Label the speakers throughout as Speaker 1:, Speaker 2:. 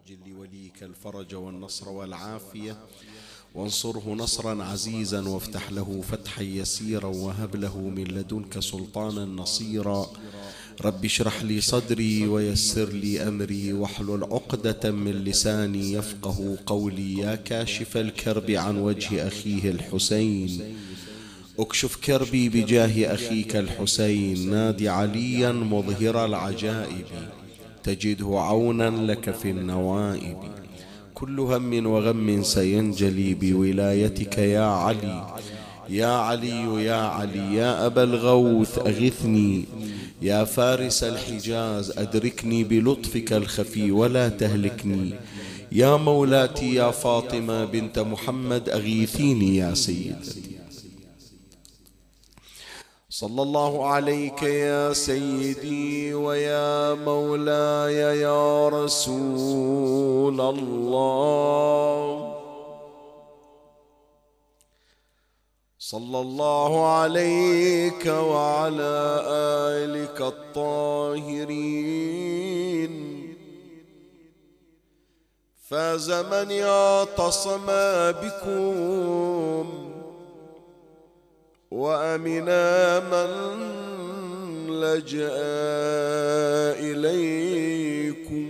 Speaker 1: عجل لوليك الفرج والنصر والعافية، وانصره نصرا عزيزا، وافتح له فتحا يسيرا، وهب له من لدنك سلطانا نصيرا. رب اشرح لي صدري ويسر لي أمري، واحلل عقدة من لساني يفقه قولي. يا كاشف الكرب عن وجه أخيه الحسين، اكشف كربي بجاه أخيك الحسين. نادي عليا مظهر العجائب، تجده عونا لك في النوائب. كل هم وغم سينجلي بولايتك يا علي. يا علي يا علي يا أبا الغوث أغثني، يا فارس الحجاز أدركني بلطفك الخفي ولا تهلكني. يا مولاتي يا فاطمة بنت محمد أغيثيني يا سيدتي. صلى الله عليك يا سيدي ويا مولاي يا رسول الله. صلى الله عليك وعلى آلك الطاهرين. فاز من اعتصم بكم، وأمنا من لجأ إليكم.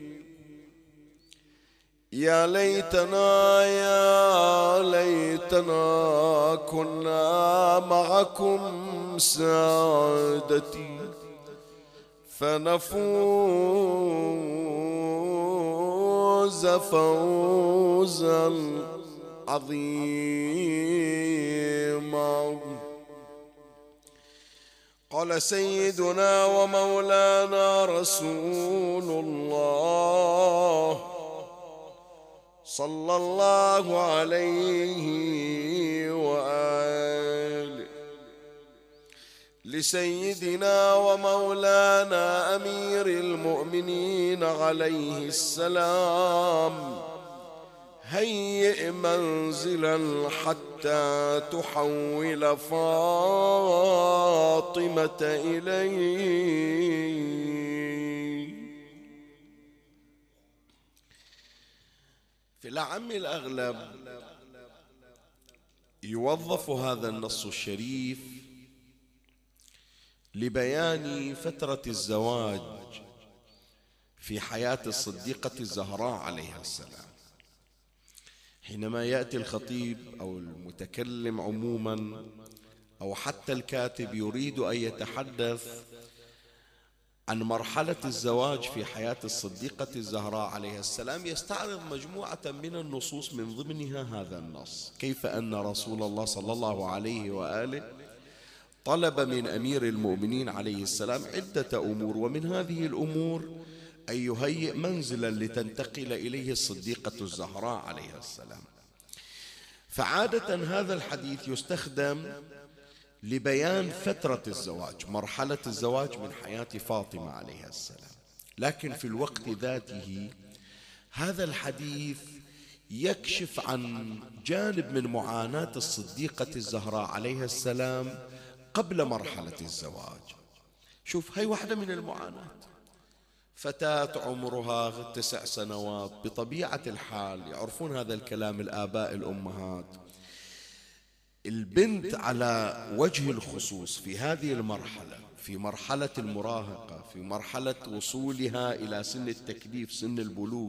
Speaker 1: يا ليتنا يا ليتنا كنا معكم سادتي، فنفوز فوزا عظيما. قال سيدنا ومولانا رسول الله صلى الله عليه وآله لسيدنا ومولانا أمير المؤمنين عليه السلام: هيئ منزلا حتى تحول فاطمة إلي. في الأعم الأغلب يوظف هذا النص الشريف لبيان فترة الزواج في حياة الصديقة الزهراء عليها السلام. حينما يأتي الخطيب أو المتكلم عموما أو حتى الكاتب يريد أن يتحدث عن مرحلة الزواج في حياة الصديقة الزهراء عليها السلام، يستعرض مجموعة من النصوص من ضمنها هذا النص: كيف أن رسول الله صلى الله عليه وآله طلب من أمير المؤمنين عليه السلام عدة أمور، ومن هذه الأمور أن يهيئ منزلا لتنتقل إليه الصديقة الزهراء عليها السلام. فعادة هذا الحديث يستخدم لبيان فترة الزواج، مرحلة الزواج من حياة فاطمة عليها السلام، لكن في الوقت ذاته هذا الحديث يكشف عن جانب من معاناة الصديقة الزهراء عليها السلام قبل مرحلة الزواج. شوف، هي واحدة من المعاناة. فتاة عمرها 9 سنوات، بطبيعة الحال يعرفون هذا الكلام الآباء الأمهات، البنت على وجه الخصوص في هذه المرحلة، في مرحلة المراهقة، في مرحلة وصولها إلى سن التكليف، سن البلوغ،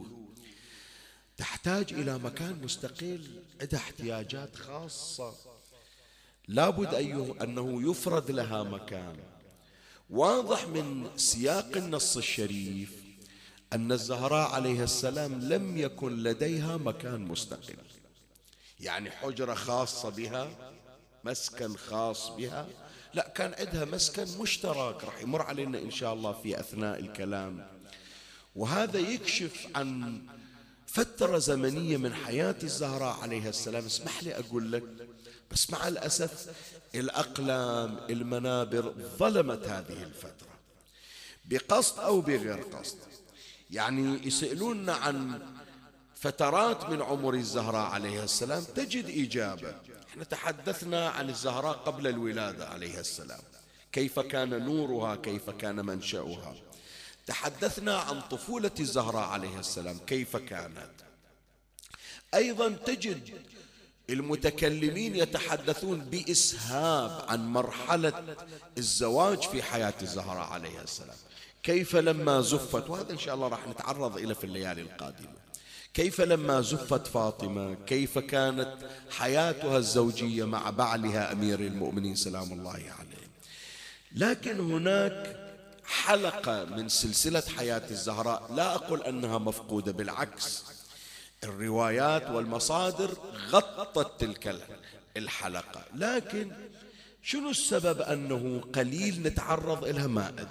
Speaker 1: تحتاج إلى مكان مستقل، عندها احتياجات خاصة، لابد أنه يفرض لها مكان. واضح من سياق النص الشريف أن الزهراء عليها السلام لم يكن لديها مكان مستقل، يعني حجرة خاصة بها، مسكن خاص بها، لا، كان عندها مسكن مشترك راح يمر علينا إن شاء الله في أثناء الكلام. وهذا يكشف عن فترة زمنية من حياة الزهراء عليها السلام. اسمح لي أقول لك، بس مع الأسف الأقلام المنابر ظلمت هذه الفترة بقصد أو بغير قصد. يعني يسألوننا عن فترات من عمر الزهراء عليها السلام تجد إجابة. احنا تحدثنا عن الزهراء قبل الولادة عليها السلام، كيف كان نورها، كيف كان منشأها. تحدثنا عن طفولة الزهراء عليه السلام كيف كانت. أيضا تجد المتكلمين يتحدثون بإسهاب عن مرحلة الزواج في حياة الزهراء عليه السلام، كيف لما زفت، وهذا إن شاء الله راح نتعرض إليه في الليالي القادمة، كيف لما زفت فاطمة كيف كانت حياتها الزوجية مع بعلها أمير المؤمنين سلام الله عليه. لكن هناك حلقة من سلسلة حياة الزهراء لا أقول أنها مفقودة، بالعكس الروايات والمصادر غطت تلك الحلقة، لكن شنو السبب أنه قليل نتعرض إلها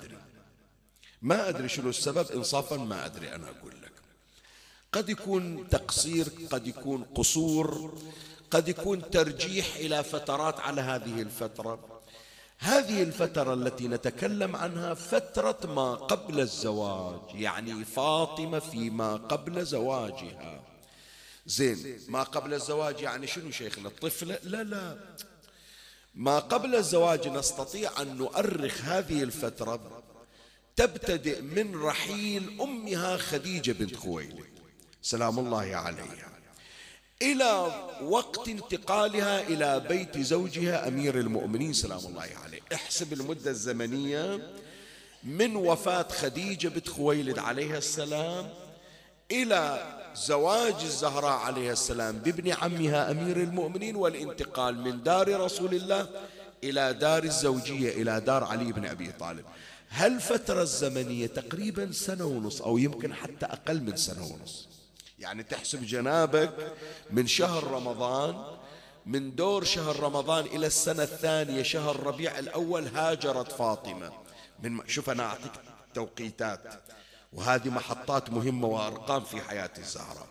Speaker 1: ما أدري شنو السبب إنصافا، ما أدري. أنا أقول لك قد يكون تقصير، قد يكون قصور، قد يكون ترجيح إلى فترات على هذه الفترة. هذه الفترة التي نتكلم عنها فترة ما قبل الزواج، يعني فاطمة فيما قبل زواجها. زين، ما قبل الزواج يعني شنو شيخنا؟ الطفلة؟ لا، ما قبل الزواج نستطيع أن نؤرخ هذه الفترة تبتدئ من رحيل أمها خديجة بنت خويلد سلام الله عليها إلى وقت انتقالها إلى بيت زوجها أمير المؤمنين سلام الله عليه. احسب المدة الزمنية من وفاة خديجة بنت خويلد عليها السلام إلى زواج الزهراء عليها السلام بابن عمها أمير المؤمنين، والانتقال من دار رسول الله إلى دار الزوجية إلى دار علي بن أبي طالب. هالفترة الزمنية تقريبا سنة ونص أو يمكن حتى أقل من سنة ونص. يعني تحسب جنابك من شهر رمضان، من دور شهر رمضان إلى السنة الثانية شهر ربيع الأول هاجرت فاطمة. شوف أنا أعطيك توقيتات، وهذه محطات مهمة وأرقام في حياة الزهراء.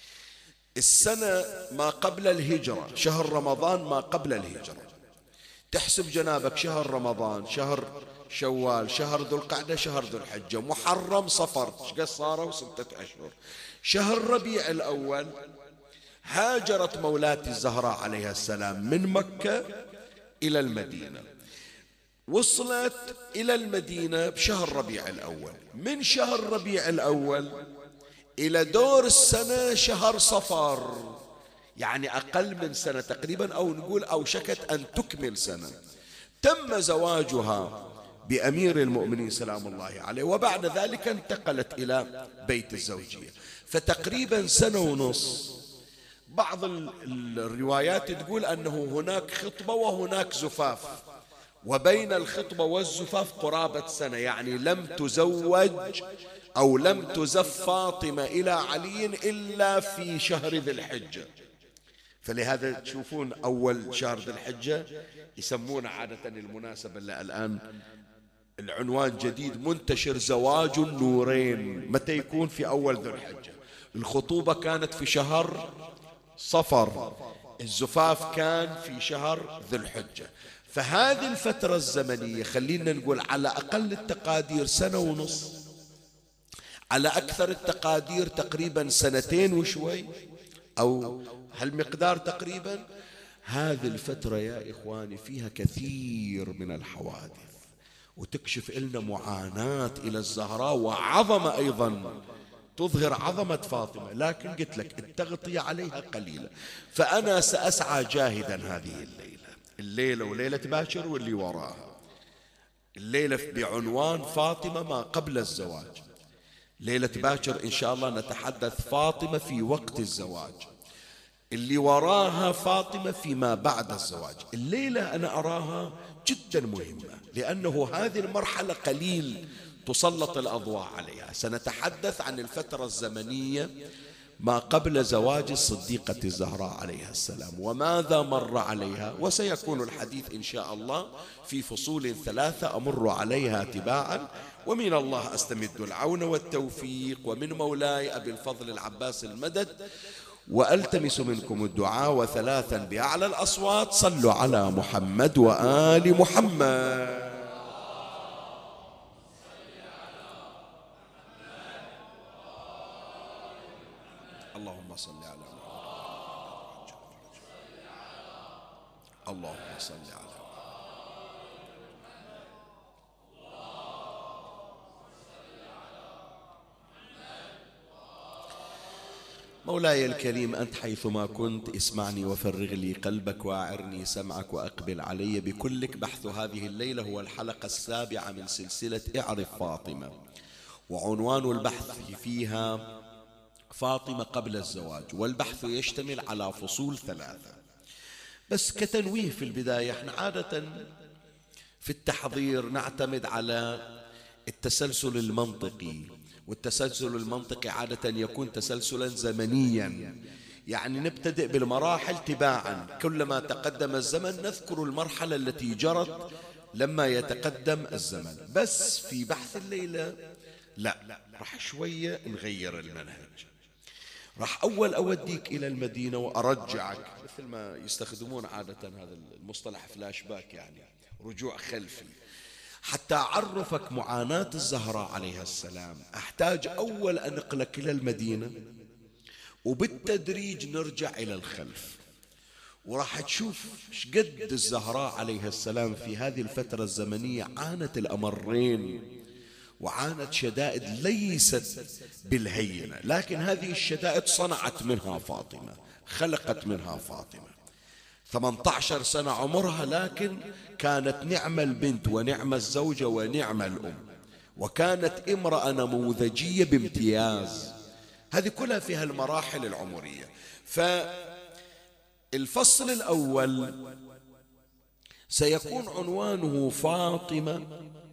Speaker 1: السنة ما قبل الهجرة شهر رمضان ما قبل الهجرة، تحسب جنابك شهر رمضان، شهر شوال، شهر ذو القعدة، شهر ذو الحجة، محرم، صفر، شقد صاروا 6 أشهر. شهر ربيع الأول هاجرت مولاتي الزهراء عليها السلام من مكة إلى المدينة، وصلت إلى المدينة بشهر ربيع الأول. من شهر ربيع الأول إلى دور السنة شهر صفر، يعني أقل من سنة تقريبا، أو نقول أوشكت أن تكمل سنة. تم زواجها بأمير المؤمنين سلام الله عليه، وبعد ذلك انتقلت إلى بيت الزوجية، فتقريبا سنة ونص. بعض الروايات تقول أنه هناك خطبة وهناك زفاف، وبين الخطبة والزفاف قرابة سنة، يعني لم تزوج أو لم تزف فاطمة إلى علي إلا في شهر ذي الحجة. فلهذا تشوفون أول شهر ذي الحجة يسمون عادة المناسبة اللي الآن العنوان جديد منتشر، زواج النورين. متى يكون؟ في أول ذي الحجة. الخطوبة كانت في شهر صفر، الزفاف كان في شهر ذي الحجة. فهذه الفترة الزمنية خلينا نقول على أقل التقادير سنة ونص، على أكثر التقادير تقريبا 2 وشوي أو هالمقدار تقريبا. هذه الفترة يا إخواني فيها كثير من الحوادث، وتكشف لنا معاناة إلى الزهراء وعظمة أيضا تظهر عظمة فاطمة. لكن قلت لك التغطية عليها قليلة، فأنا سأسعى جاهدا هذه الليلة وليلة باكر واللي وراها، الليلة بعنوان فاطمة ما قبل الزواج، ليلة باكر إن شاء الله نتحدث فاطمة في وقت الزواج، اللي وراها فاطمة فيما بعد الزواج. الليلة أنا أراها جدا مهمة، لأنه هذه المرحلة قليل تسلط الأضواء عليها. سنتحدث عن الفترة الزمنية ما قبل زواج الصديقة الزهراء عليها السلام وماذا مر عليها، وسيكون الحديث إن شاء الله في فصول 3 أمر عليها تباعا. ومن الله أستمد العون والتوفيق، ومن مولاي أبي الفضل العباس المدد، وألتمس منكم الدعاء. 3 بأعلى الأصوات صلوا على محمد وآل محمد. اللهم صل على محمد. اللهم صل على محمد. مولاي الكريم أنت حيثما كنت اسمعني وفرغ لي قلبك وأعرني سمعك وأقبل علي بكلك. بحث هذه الليلة هو الحلقة السابعة من سلسلة اعرف فاطمة، وعنوان البحث فيها فاطمة قبل الزواج، والبحث يشتمل على فصول 3. بس كتنويه في البداية، احنا عادة في التحضير نعتمد على التسلسل المنطقي، والتسلسل المنطقي عادة يكون تسلسلا زمنيا، يعني نبتدئ بالمراحل تباعا، كلما تقدم الزمن نذكر المرحلة التي جرت لما يتقدم الزمن. بس في بحث الليلة لا، راح شوية نغير المنهج. راح أول أوديك إلى المدينة وأرجعك، مثل ما يستخدمون عادة هذا المصطلح فلاش باك، يعني رجوع خلفي، حتى أعرفك معاناة الزهراء عليها السلام. أحتاج أول أنقلك إلى المدينة، وبالتدريج نرجع إلى الخلف، وراح تشوف شقد الزهراء عليها السلام في هذه الفترة الزمنية عانت الأمرين، وعانت شدائد ليست بالهينة، لكن هذه الشدائد صنعت منها فاطمة، خلقت منها فاطمة. 18 سنة عمرها، لكن كانت نعم البنت ونعم الزوجة ونعم الأم، وكانت امرأة نموذجية بامتياز. هذه كلها فيها المراحل العمرية. فالفصل الأول سيكون عنوانه فاطمة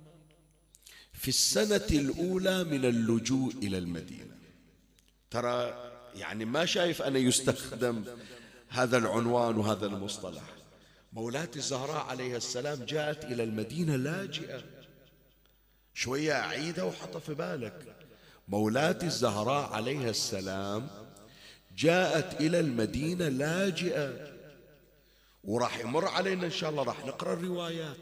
Speaker 1: في السنة الأولى من اللجوء إلى المدينة. ترى يعني ما شايف أنا يستخدم هذا العنوان وهذا المصطلح. مولاتي الزهراء عليها السلام جاءت إلى المدينة لاجئة. شوية أعيدها وحط في بالك، مولاتي الزهراء عليها السلام جاءت إلى المدينة لاجئة، وراح يمر علينا إن شاء الله، راح نقرأ الروايات.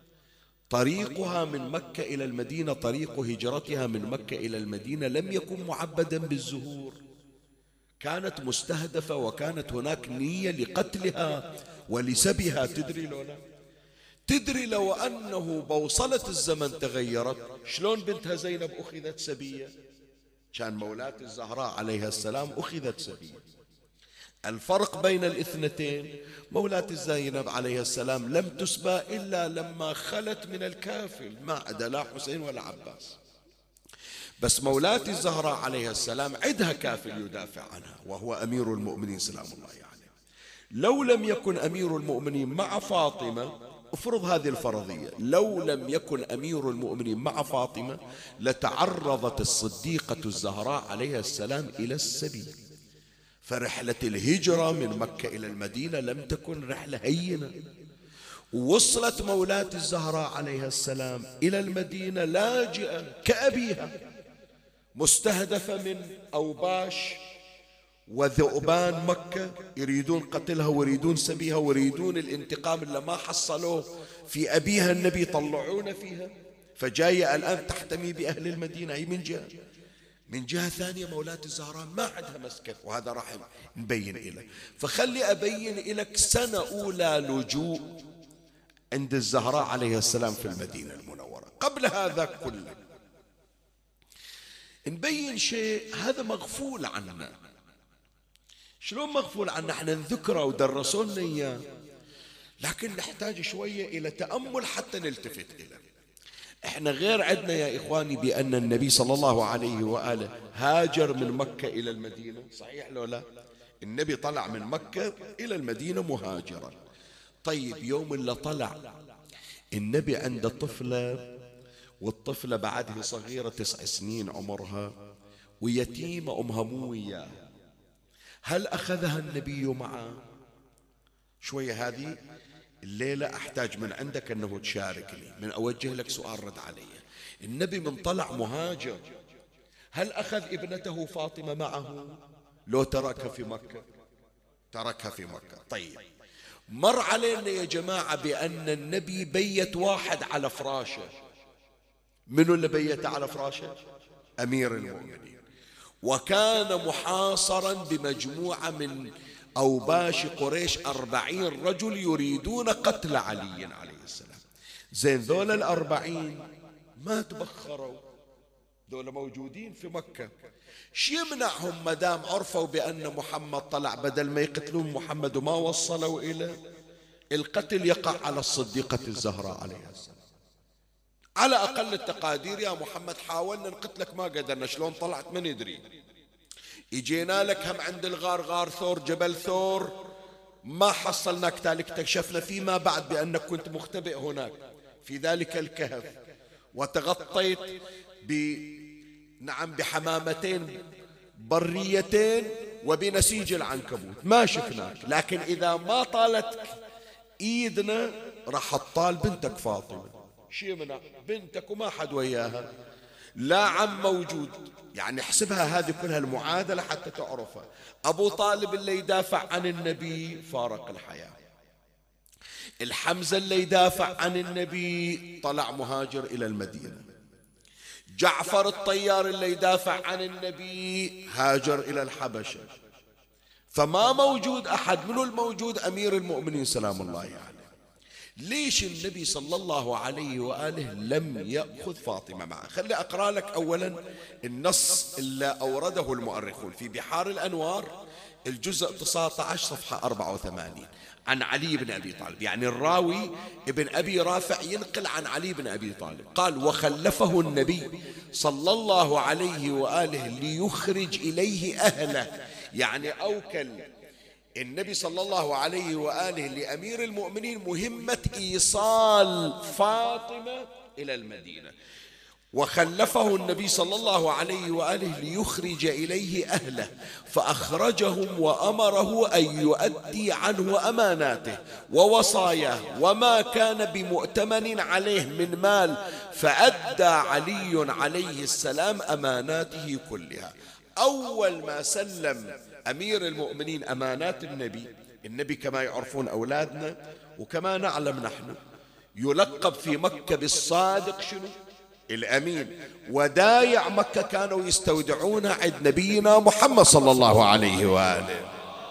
Speaker 1: طريقها من مكة إلى المدينة، طريق هجرتها من مكة إلى المدينة لم يكن معبدا بالزهور، كانت مستهدفة، وكانت هناك نية لقتلها ولسبها. تدري لو لا؟ تدري لو أنه بوصلة الزمن تغيرت، شلون بنتها زينب أخذت سبية؟ كان مولاة الزهراء عليها السلام أخذت سبية. الفرق بين الاثنتين، مولاة زينب عليها السلام لم تسبى إلا لما خلت من الكافل، ما عدا لا حسين ولا عباس. بس مولاتي الزهراء عليها السلام عندها كافل يدافع عنها، وهو أمير المؤمنين سلام الله عليه. لو لم يكن أمير المؤمنين مع فاطمة، افرض هذه الفرضية، لو لم يكن أمير المؤمنين مع فاطمة لتعرضت الصديقة الزهراء عليها السلام إلى السبي. فرحلة الهجرة من مكة إلى المدينة لم تكن رحلة هينة. وصلت مولاتي الزهراء عليها السلام إلى المدينة لاجئة كأبيها، مستهدفة من أوباش وذؤبان مكة، يريدون قتلها ويريدون سبيها ويريدون الانتقام اللي ما حصلوه في أبيها النبي، طلعون فيها. فجاية الآن تحتمي بأهل المدينة. أي من جهة ثانية مولاتي الزهراء ما عندها مسكت، وهذا راح نبين إليه. فخلي أبين لك سنة أولى لجوء عند الزهراء عليه السلام في المدينة المنورة. قبل هذا كله نبين شيء هذا مغفول عنا. شلون مغفول عنا؟ احنا نذكره ودرسوا لنا اياه، لكن نحتاج شوية إلى تأمل حتى نلتفت إليه. احنا غير عندنا يا إخواني بأن النبي صلى الله عليه وآله هاجر من مكة إلى المدينة، صحيح لو لا؟ النبي طلع من مكة إلى المدينة مهاجرا. طيب يوم اللي طلع النبي عنده طفلة، والطفلة بعده صغيرة 9 سنين عمرها، ويتيمة أمها مو وياه. هل أخذها النبي معه؟ شوية هذه الليلة أحتاج من عندك أنه تشاركني، من أوجه لك سؤال رد علي. النبي من طلع مهاجر، هل أخذ ابنته فاطمة معه؟ لو تركها في مكة؟ تركها في مكة. طيب مر علينا يا جماعة بأن النبي بيت واحد على فراشه. منو اللي بيت على فراشه؟ أمير المؤمنين. وكان محاصرا بمجموعة من أوباش قريش 40 رجل يريدون قتل علي عليه السلام. زين ذول 40 ما تبخروا، ذولا موجودين في مكة، شو يمنعهم ما دام عرفوا بأن محمد طلع، بدل ما يقتلون محمد وما وصلوا إلى القتل يقع على الصديقة الزهراء عليها السلام. على أقل التقادير يا محمد حاولنا نقتلك ما قدرنا، شلون طلعت من يدري، اجينا لك هم عند الغار، غار ثور، جبل ثور، ما حصلناك، تالك اكتشفنا فيما بعد بأنك كنت مختبئ هناك في ذلك الكهف، وتغطيت بحمامتين بريتين وبنسيج العنكبوت، ما شفناك. لكن إذا ما طالت إيدنا راح تطال بنتك فاطمة، شي يمنع بنتك وما حد وياها، لا عم موجود. يعني احسبها هذه كلها المعادلة حتى تعرفها. أبو طالب اللي يدافع عن النبي فارق الحياة، الحمزة اللي يدافع عن النبي طلع مهاجر إلى المدينة، جعفر الطيار اللي يدافع عن النبي هاجر إلى الحبشة، فما موجود أحد. منو الموجود؟ أمير المؤمنين سلام الله عليه. ليش النبي صلى الله عليه وآله لم يأخذ فاطمة معه؟ خلي أقرأ لك أولا النص اللي أورده المؤرخون في بحار الأنوار الجزء 19 صفحة 84 عن علي بن أبي طالب. يعني الراوي ابن أبي رافع ينقل عن علي بن أبي طالب قال: وخلفه النبي صلى الله عليه وآله ليخرج إليه أهله. يعني أوكل النبي صلى الله عليه وآله لأمير المؤمنين مهمة إيصال فاطمة إلى المدينة، وخلفه النبي صلى الله عليه وآله ليخرج إليه أهله، فأخرجهم وأمره أن يؤدي عنه أماناته ووصاياه وما كان بمؤتمن عليه من مال، فأدى علي عليه السلام أماناته كلها. أول ما سلم أمير المؤمنين أمانات النبي كما يعرفون أولادنا وكما نعلم نحن يلقب في مكة بالصادق، شنو؟ الأمين. ودايع مكة كانوا يستودعونها عند نبينا محمد صلى الله عليه وآله.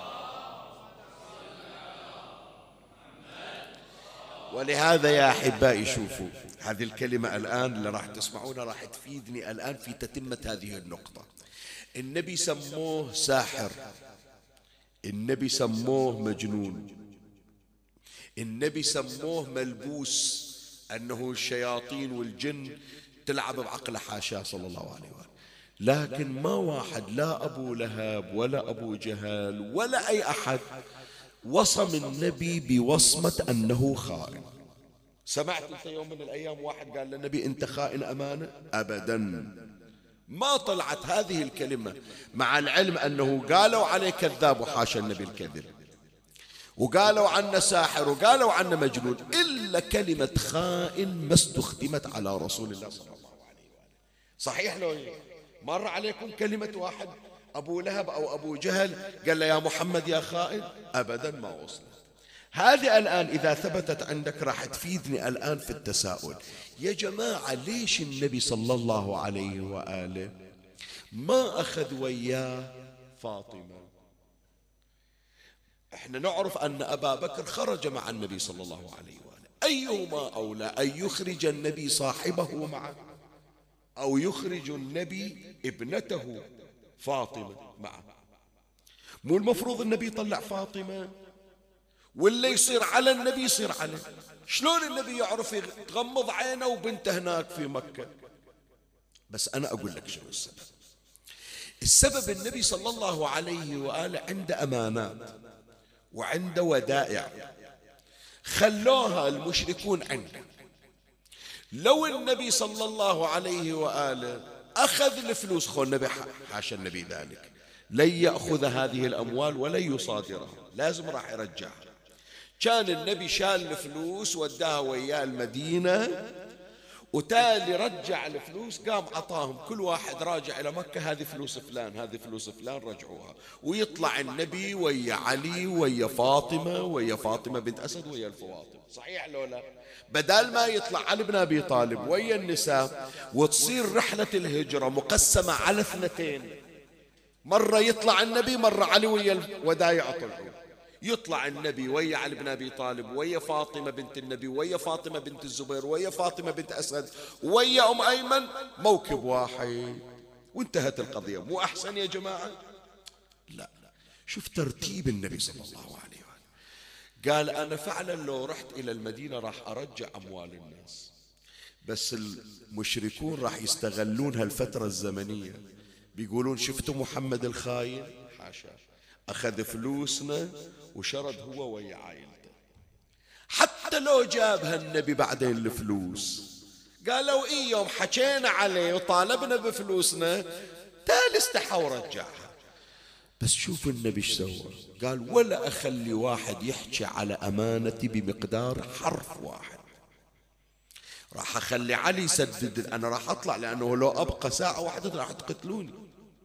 Speaker 1: ولهذا يا أحبائي شوفوا هذه الكلمة الآن اللي راح تسمعونها راح تفيدني الآن في تتمة هذه النقطة. النبي سموه ساحر، النبي سموه مجنون، النبي سموه ملبوس، أنه الشياطين والجن تلعب بعقله، حاشاه صلى الله عليه وآله. لكن ما واحد، لا أبو لهب ولا أبو جهل ولا أي أحد وصم النبي بوصمة أنه خائن. سمعت أنت يوم من الأيام واحد قال للنبي أنت خائن أمانة؟ أبدا، ما طلعت هذه الكلمة، مع العلم أنه قالوا عليه كذاب وحاشا النبي الكذب، وقالوا عنه ساحر وقالوا عنه مجنون، إلا كلمة خائن ما استخدمت على رسول الله صلى الله عليه وآله. صحيح لو مر عليكم كلمة واحد أبو لهب أو أبو جهل قال له يا محمد يا خائن؟ أبدا ما وصلت. هذه الآن إذا ثبتت عندك راح تفيدني الآن في التساؤل. يا جماعة ليش النبي صلى الله عليه وآله ما أخذ وياه فاطمة؟ احنا نعرف أن أبا بكر خرج مع النبي صلى الله عليه وآله، أيهما أولى أن يخرج النبي صاحبه معه أو يخرج النبي ابنته فاطمة معه؟ مو المفروض النبي يطلع فاطمة واللي يصير على النبي يصير عليه؟ شلون النبي يعرف يغمض عينه وبنته هناك في مكة؟ بس أنا أقول لك شنو السبب. السبب النبي صلى الله عليه وآله عنده أمانات وعنده ودائع خلوها المشركون عنده. لو النبي صلى الله عليه وآله أخذ الفلوس، خو النبي حاشا النبي ذلك، لن يأخذ هذه الأموال ولن يصادرها، لازم راح يرجعها. كان النبي شال الفلوس وداها وياه المدينة، وتالي رجع الفلوس، قام عطاهم كل واحد راجع إلى مكة هذه فلوس فلان هذه فلوس فلان رجعوها، ويطلع النبي ويا علي ويا فاطمة ويا فاطمة بنت أسد ويا الفواطم. صحيح لو لا؟ بدال ما يطلع علي بن أبي طالب ويا النساء وتصير رحلة الهجرة مقسمة على اثنتين، مرة يطلع النبي مرة علي ويا الودايع طلعوا، يطلع النبي ويا علي بن أبي طالب ويا فاطمة بنت النبي ويا فاطمة بنت الزبير ويا فاطمة بنت أسد ويا أم أيمن، موكب واحد وانتهت القضية. مو أحسن يا جماعة؟ لا، شوف ترتيب النبي صلى الله عليه وسلم. قال أنا فعلا لو رحت إلى المدينة راح أرجع أموال الناس، بس المشركون راح يستغلون هالفترة الزمنية، بيقولون شفتوا محمد الخاين؟ حاشا، أخذ فلوسنا وشرد هو ويا عائلته. حتى لو جابها النبي بعدين الفلوس، قالوا إيه يوم حكينا عليه وطالبنا بفلوسنا تالي استحى ورجعها. بس شوف النبي ايش سوى، قال ولا أخلي واحد يحكي على أمانتي بمقدار حرف واحد، راح أخلي علي يسدد. أنا راح أطلع، لأنه لو أبقى ساعة واحدة راح تقتلوني،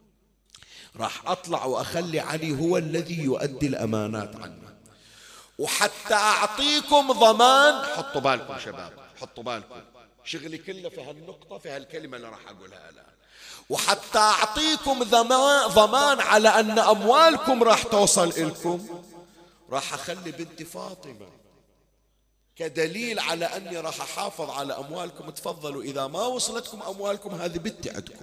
Speaker 1: راح أطلع وأخلي علي هو الذي يؤدي الأمانات عنه، وحتى أعطيكم ضمان. حطوا بالكم شباب، حطوا بالكم، شغلي كله في هالنقطة، في هالكلمة اللي راح أقولها الآن. وحتى أعطيكم ضمان على أن أموالكم راح توصل إلكم، راح أخلي بنت فاطمة كدليل على أني راح أحافظ على أموالكم. تفضلوا، إذا ما وصلتكم أموالكم هذه بنتي عندكم.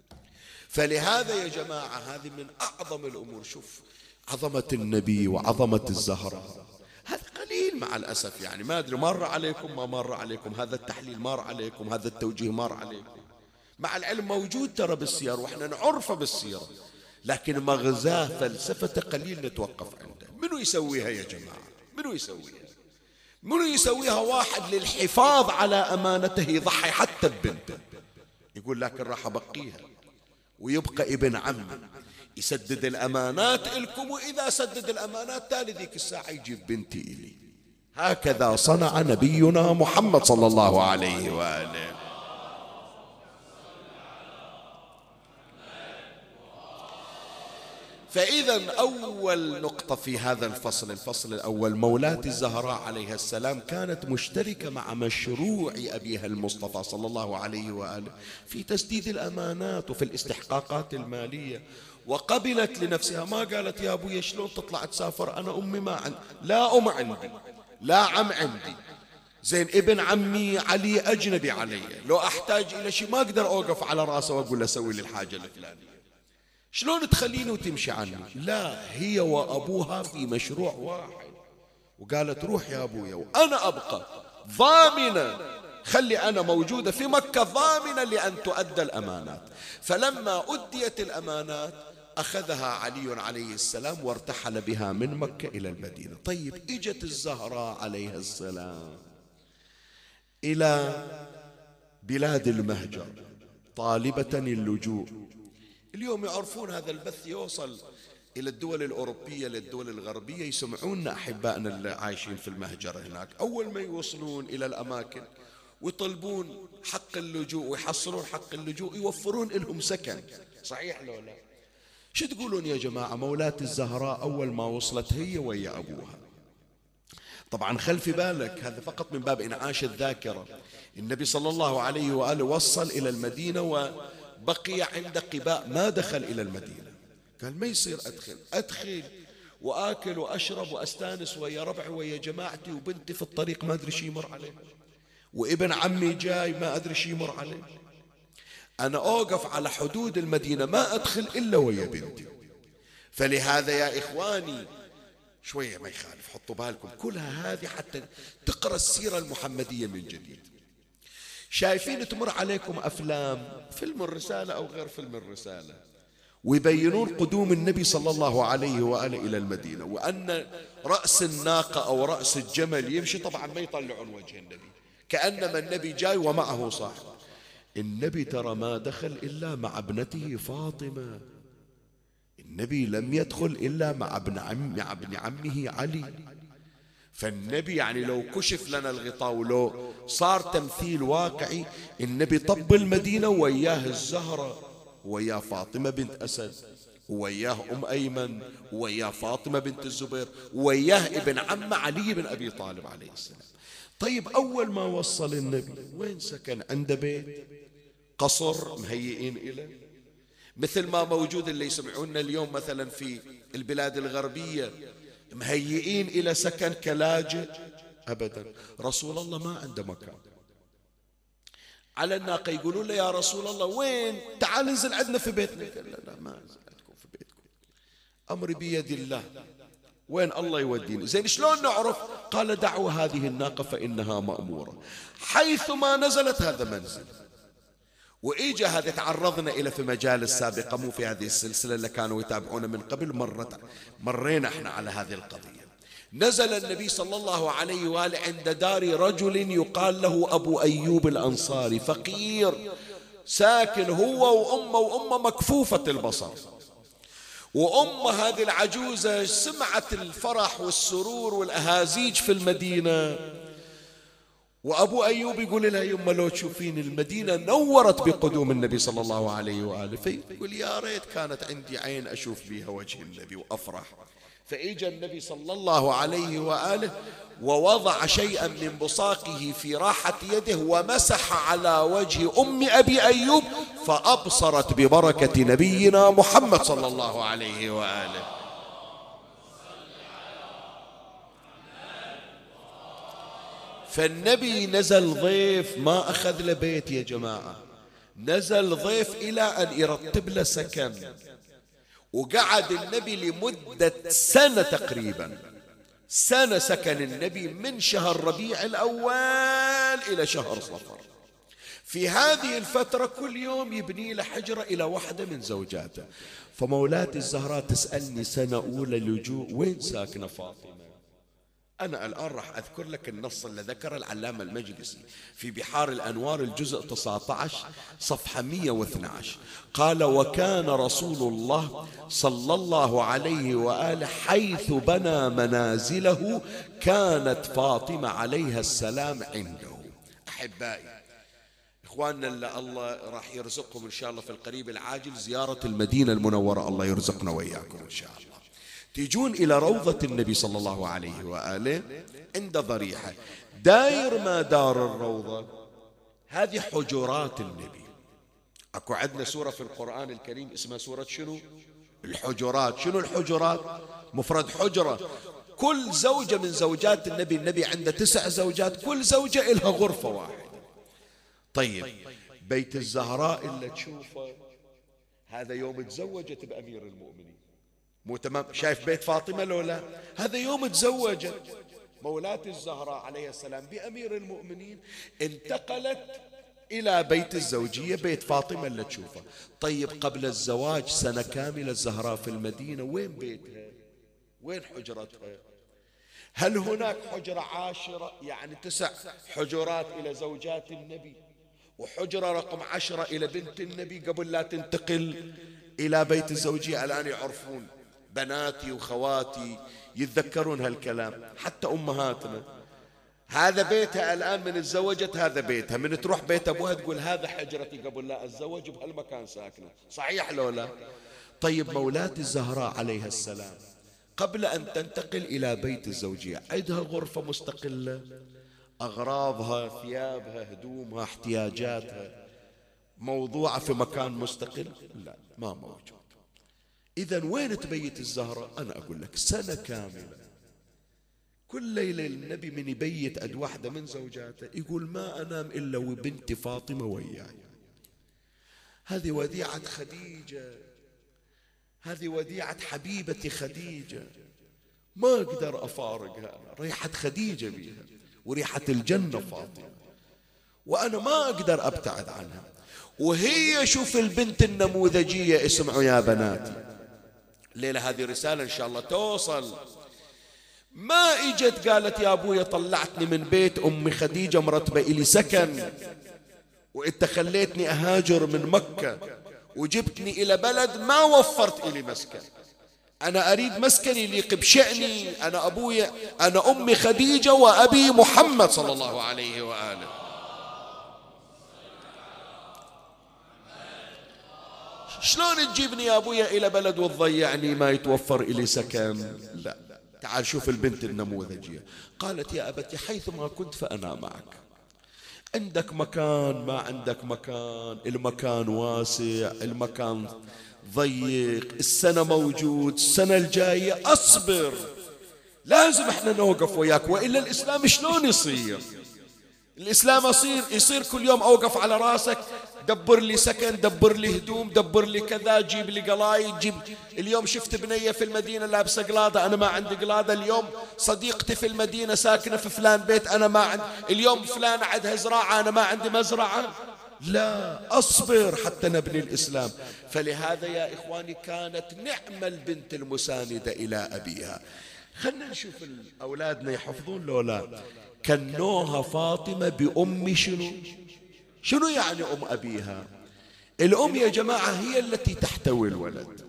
Speaker 1: فلهذا يا جماعة هذه من أعظم الأمور. شوف عظمة النبي وعظمة الزهراء، هذا قليل مع الأسف، يعني ما أدري مر عليكم ما مر عليكم، هذا التحليل مر عليكم، هذا التوجيه مر عليكم، مع العلم موجود ترى بالسير وإحنا نعرفه بالسيرة، لكن مغزاه فلسفة قليل نتوقف عنده. منو يسويها يا جماعة؟ منو يسويها؟ منو يسويها؟ واحد للحفاظ على أمانته يضحي حتى ببنته، يقول لكن راح أبقيها، ويبقى ابن عمي يسدد الأمانات إلكم، وإذا سدد الأمانات تالي ذيك الساعة يجيب بنتي إلي. هكذا صنع نبينا محمد صلى الله عليه وآله. فإذا أول نقطة في هذا الفصل الأول، مولاة الزهراء عليها السلام كانت مشتركة مع مشروع أبيها المصطفى صلى الله عليه وآله في تسديد الأمانات وفي الاستحقاقات المالية، وقبلت لنفسها. ما قالت يا أبوي شلون تطلع تسافر، أنا أمي ما عندي، لا أم عندي لا عم عندي، زين ابن عمي علي أجنبي علي، لو أحتاج إلى شيء ما أقدر أوقف على راسه وأقول له سوي لي الحاجة الفلانية، شلون تخليني وتمشي عني؟ لا، هي وأبوها في مشروع واحد، وقالت روح يا أبويا وأنا أبقى ضامنة، خلي أنا موجودة في مكة ضامنة لأن تؤدى الأمانات. فلما أديت الأمانات أخذها علي عليه السلام وارتحل بها من مكة إلى المدينة. طيب إجت الزهراء عليها السلام إلى بلاد المهجر طالبة اللجوء. اليوم يعرفون هذا البث يوصل إلى الدول الأوروبية، للدول الغربية، يسمعون أحبائنا اللي عايشين في المهجر هناك، أول ما يوصلون إلى الأماكن ويطلبون حق اللجوء ويحصلون حق اللجوء يوفرون لهم سكن. صحيح لو لا؟ شو تقولون يا جماعة؟ مولاة الزهراء أول ما وصلت هي ويا أبوها، طبعا خلفي بالك هذا فقط من باب إنعاش الذاكرة، النبي صلى الله عليه وآله وصل إلى المدينة وبقي عند قباء، ما دخل إلى المدينة، قال ما يصير أدخل وآكل وأشرب وأستانس ويا ربعي ويا جماعتي، وبنتي في الطريق ما أدري شي يمر عليه، وابن عمي جاي ما أدري شي يمر عليه، أنا أوقف على حدود المدينة ما أدخل إلا ويا بنتي. فلهذا يا إخواني شوية ما يخالف، حطوا بالكم كلها هذه حتى تقرأ السيرة المحمدية من جديد. شايفين تمر عليكم أفلام، فيلم الرسالة أو غير فيلم الرسالة، ويبينون قدوم النبي صلى الله عليه وآله إلى المدينة، وأن رأس الناقة أو رأس الجمل يمشي، طبعا ما يطلعون وجه النبي، كأنما النبي جاي ومعه صاحب. النبي ترى ما دخل إلا مع ابنته فاطمة، النبي لم يدخل إلا مع ابن عمه علي. فالنبي يعني لو كشف لنا الغطاء ولو صار تمثيل واقعي، النبي طب المدينة وياه الزهرة وياه فاطمة بنت أسد وياه أم أيمن وياه فاطمة بنت الزبير وياه ابن عم علي بن أبي طالب عليه السلام. طيب أول ما وصل النبي وين سكن؟ عند بيت قصر مهيئين إليه، مثل ما موجود اللي يسمعونا اليوم مثلا في البلاد الغربية مهيئين إلى سكن كلاجئ؟ أبدا. رسول الله ما عنده مكان. على الناقة يقولون له يا رسول الله وين؟ تعال انزل عندنا في بيتنا. قال لا ما انزل عندكم في بيتكم، أمري بيد الله، وين الله يوديني. زين شلون نعرف؟ قال دعوا هذه الناقة فإنها مأمورة، حيث ما نزلت هذا منزل. وإجا هذا تعرضنا إلى في مجالس سابقة، مو في هذه السلسلة اللي كانوا يتابعونا من قبل، مرينا احنا على هذه القضية. نزل النبي صلى الله عليه وآله عند دار رجل يقال له أبو أيوب الأنصاري، فقير ساكن هو وأمه مكفوفة البصر. هذه العجوزة سمعت الفرح والسرور والأهازيج في المدينة، وأبو أيوب يقول لها يما لو تشوفين المدينة نورت بقدوم النبي صلى الله عليه وآله، فيقول يا ريت كانت عندي عين أشوف بها وجه النبي وأفرح. فإجا النبي صلى الله عليه وآله ووضع شيئا من بصاقه في راحة يده ومسح على وجه أم أبي أيوب، فأبصرت ببركة نبينا محمد صلى الله عليه وآله. فالنبي نزل ضيف، ما أخذ له بيت يا جماعة، نزل ضيف إلى أن يرتب له سكن. وقعد النبي لمدة سنة تقريبا، سنة سكن النبي من شهر ربيع الأول إلى شهر صفر. في هذه الفترة كل يوم يبني له حجرة إلى واحدة من زوجاته. فمولاتي الزهراء تسألني سنة أولى لجوء وين ساكنة فاطمة؟ أنا الآن راح أذكر لك النص اللي ذكر العلامة المجلسي في بحار الأنوار الجزء 19 صفحة 112. قال وكان رسول الله صلى الله عليه وآله حيث بنى منازله كانت فاطمة عليها السلام عنده. أحبائي إخواننا اللي الله راح يرزقهم إن شاء الله في القريب العاجل زيارة المدينة المنورة، الله يرزقنا وإياكم إن شاء الله. تيجون إلى روضة النبي صلى الله عليه وآله عند ضريحة، داير ما دار الروضة هذه حجرات النبي. أكو عندنا سورة في القرآن الكريم اسمها سورة شنو؟ الحجرات. شنو الحجرات؟ مفرد حجرة. كل زوجة من زوجات النبي عنده 9 زوجات، كل زوجة إلها غرفة واحدة. طيب بيت الزهراء اللي تشوفه هذا يوم تزوجت بأمير المؤمنين، مو تمام؟ شايف بيت فاطمة لولا هذا يوم تزوجت مولاتي الزهراء عليه السلام بأمير المؤمنين، انتقلت إلى بيت الزوجية بيت فاطمة اللي تشوفه. طيب قبل الزواج سنة كاملة الزهراء في المدينة، وين بيتها؟ وين حجرتها؟ هل هناك حجرة عاشرة يعني 9 حجرات إلى زوجات النبي، وحجرة رقم 10 إلى بنت النبي قبل لا تنتقل إلى بيت الزوجية؟ الآن يعرفون بناتي وخواتي يتذكرون هالكلام، حتى أمهاتنا هذا بيتها الآن من تزوجت، هذا بيتها من تروح بيت أبوها تقول هذا حجرتي قبل لا أتزوج بهالمكان ساكنة، صحيح لو لا؟ طيب مولاتي الزهراء عليها السلام قبل أن تنتقل إلى بيت الزوجية عندها غرفة مستقلة، أغراضها ثيابها هدومها احتياجاتها موضوعة في مكان مستقل؟ لا ما موجود. إذن وين تبيت الزهراء؟ أنا أقول لك سنة كاملة كل ليلة النبي من يبيت أد واحدة من زوجاته يقول ما أنام إلا وبنتي فاطمة وياي. هذه وديعة خديجة، هذه وديعة حبيبتي خديجة، ما أقدر أفارقها. ريحة خديجة بيها وريحة الجنة فاطمة، وأنا ما أقدر أبتعد عنها. وهي شوف البنت النموذجية، اسمعوا يا بناتي الليلة هذه رسالة إن شاء الله توصل. ما إجت قالت يا أبويا طلعتني من بيت أمي خديجة مرتبة إلي سكن، وإنت خليتني أهاجر من مكة وجبتني إلى بلد ما وفرت إلي مسكن. أنا أريد مسكن يليق بشأني، أنا أبويا أنا أمي خديجة وأبي محمد صلى الله عليه وآله. شلون تجيبني يا أبويا إلى بلد وتضيعني ما يتوفر إلي سكن؟ لا، تعال شوف البنت النموذجية. قالت يا أبتي حيث ما كنت فأنا معك، عندك مكان ما عندك مكان، المكان واسع المكان ضيق، السنة موجود، السنة الجاية أصبر لازم احنا نوقف وياك، وإلا الإسلام شلون يصير؟ الإسلام يصير كل يوم أوقف على راسك، دبر لي سكن، دبر لي هدوم، دبر لي كذا، جيب لي قلايد، جيب. اليوم شفت بنية في المدينة لابسة قلادة، أنا ما عندي قلادة. اليوم صديقتي في المدينة ساكنة في فلان بيت، أنا ما عندي. اليوم فلان عندها زراعة، أنا ما عندي مزرعة. لا، أصبر حتى نبني الإسلام. فلهذا يا إخواني كانت نعم البنت المساندة إلى أبيها. خلنا نشوف أولادنا يحفظون لو لا. كنوها فاطمة بأم شنو يعني أم أبيها؟ الأم يا جماعة هي التي تحتوي الولد.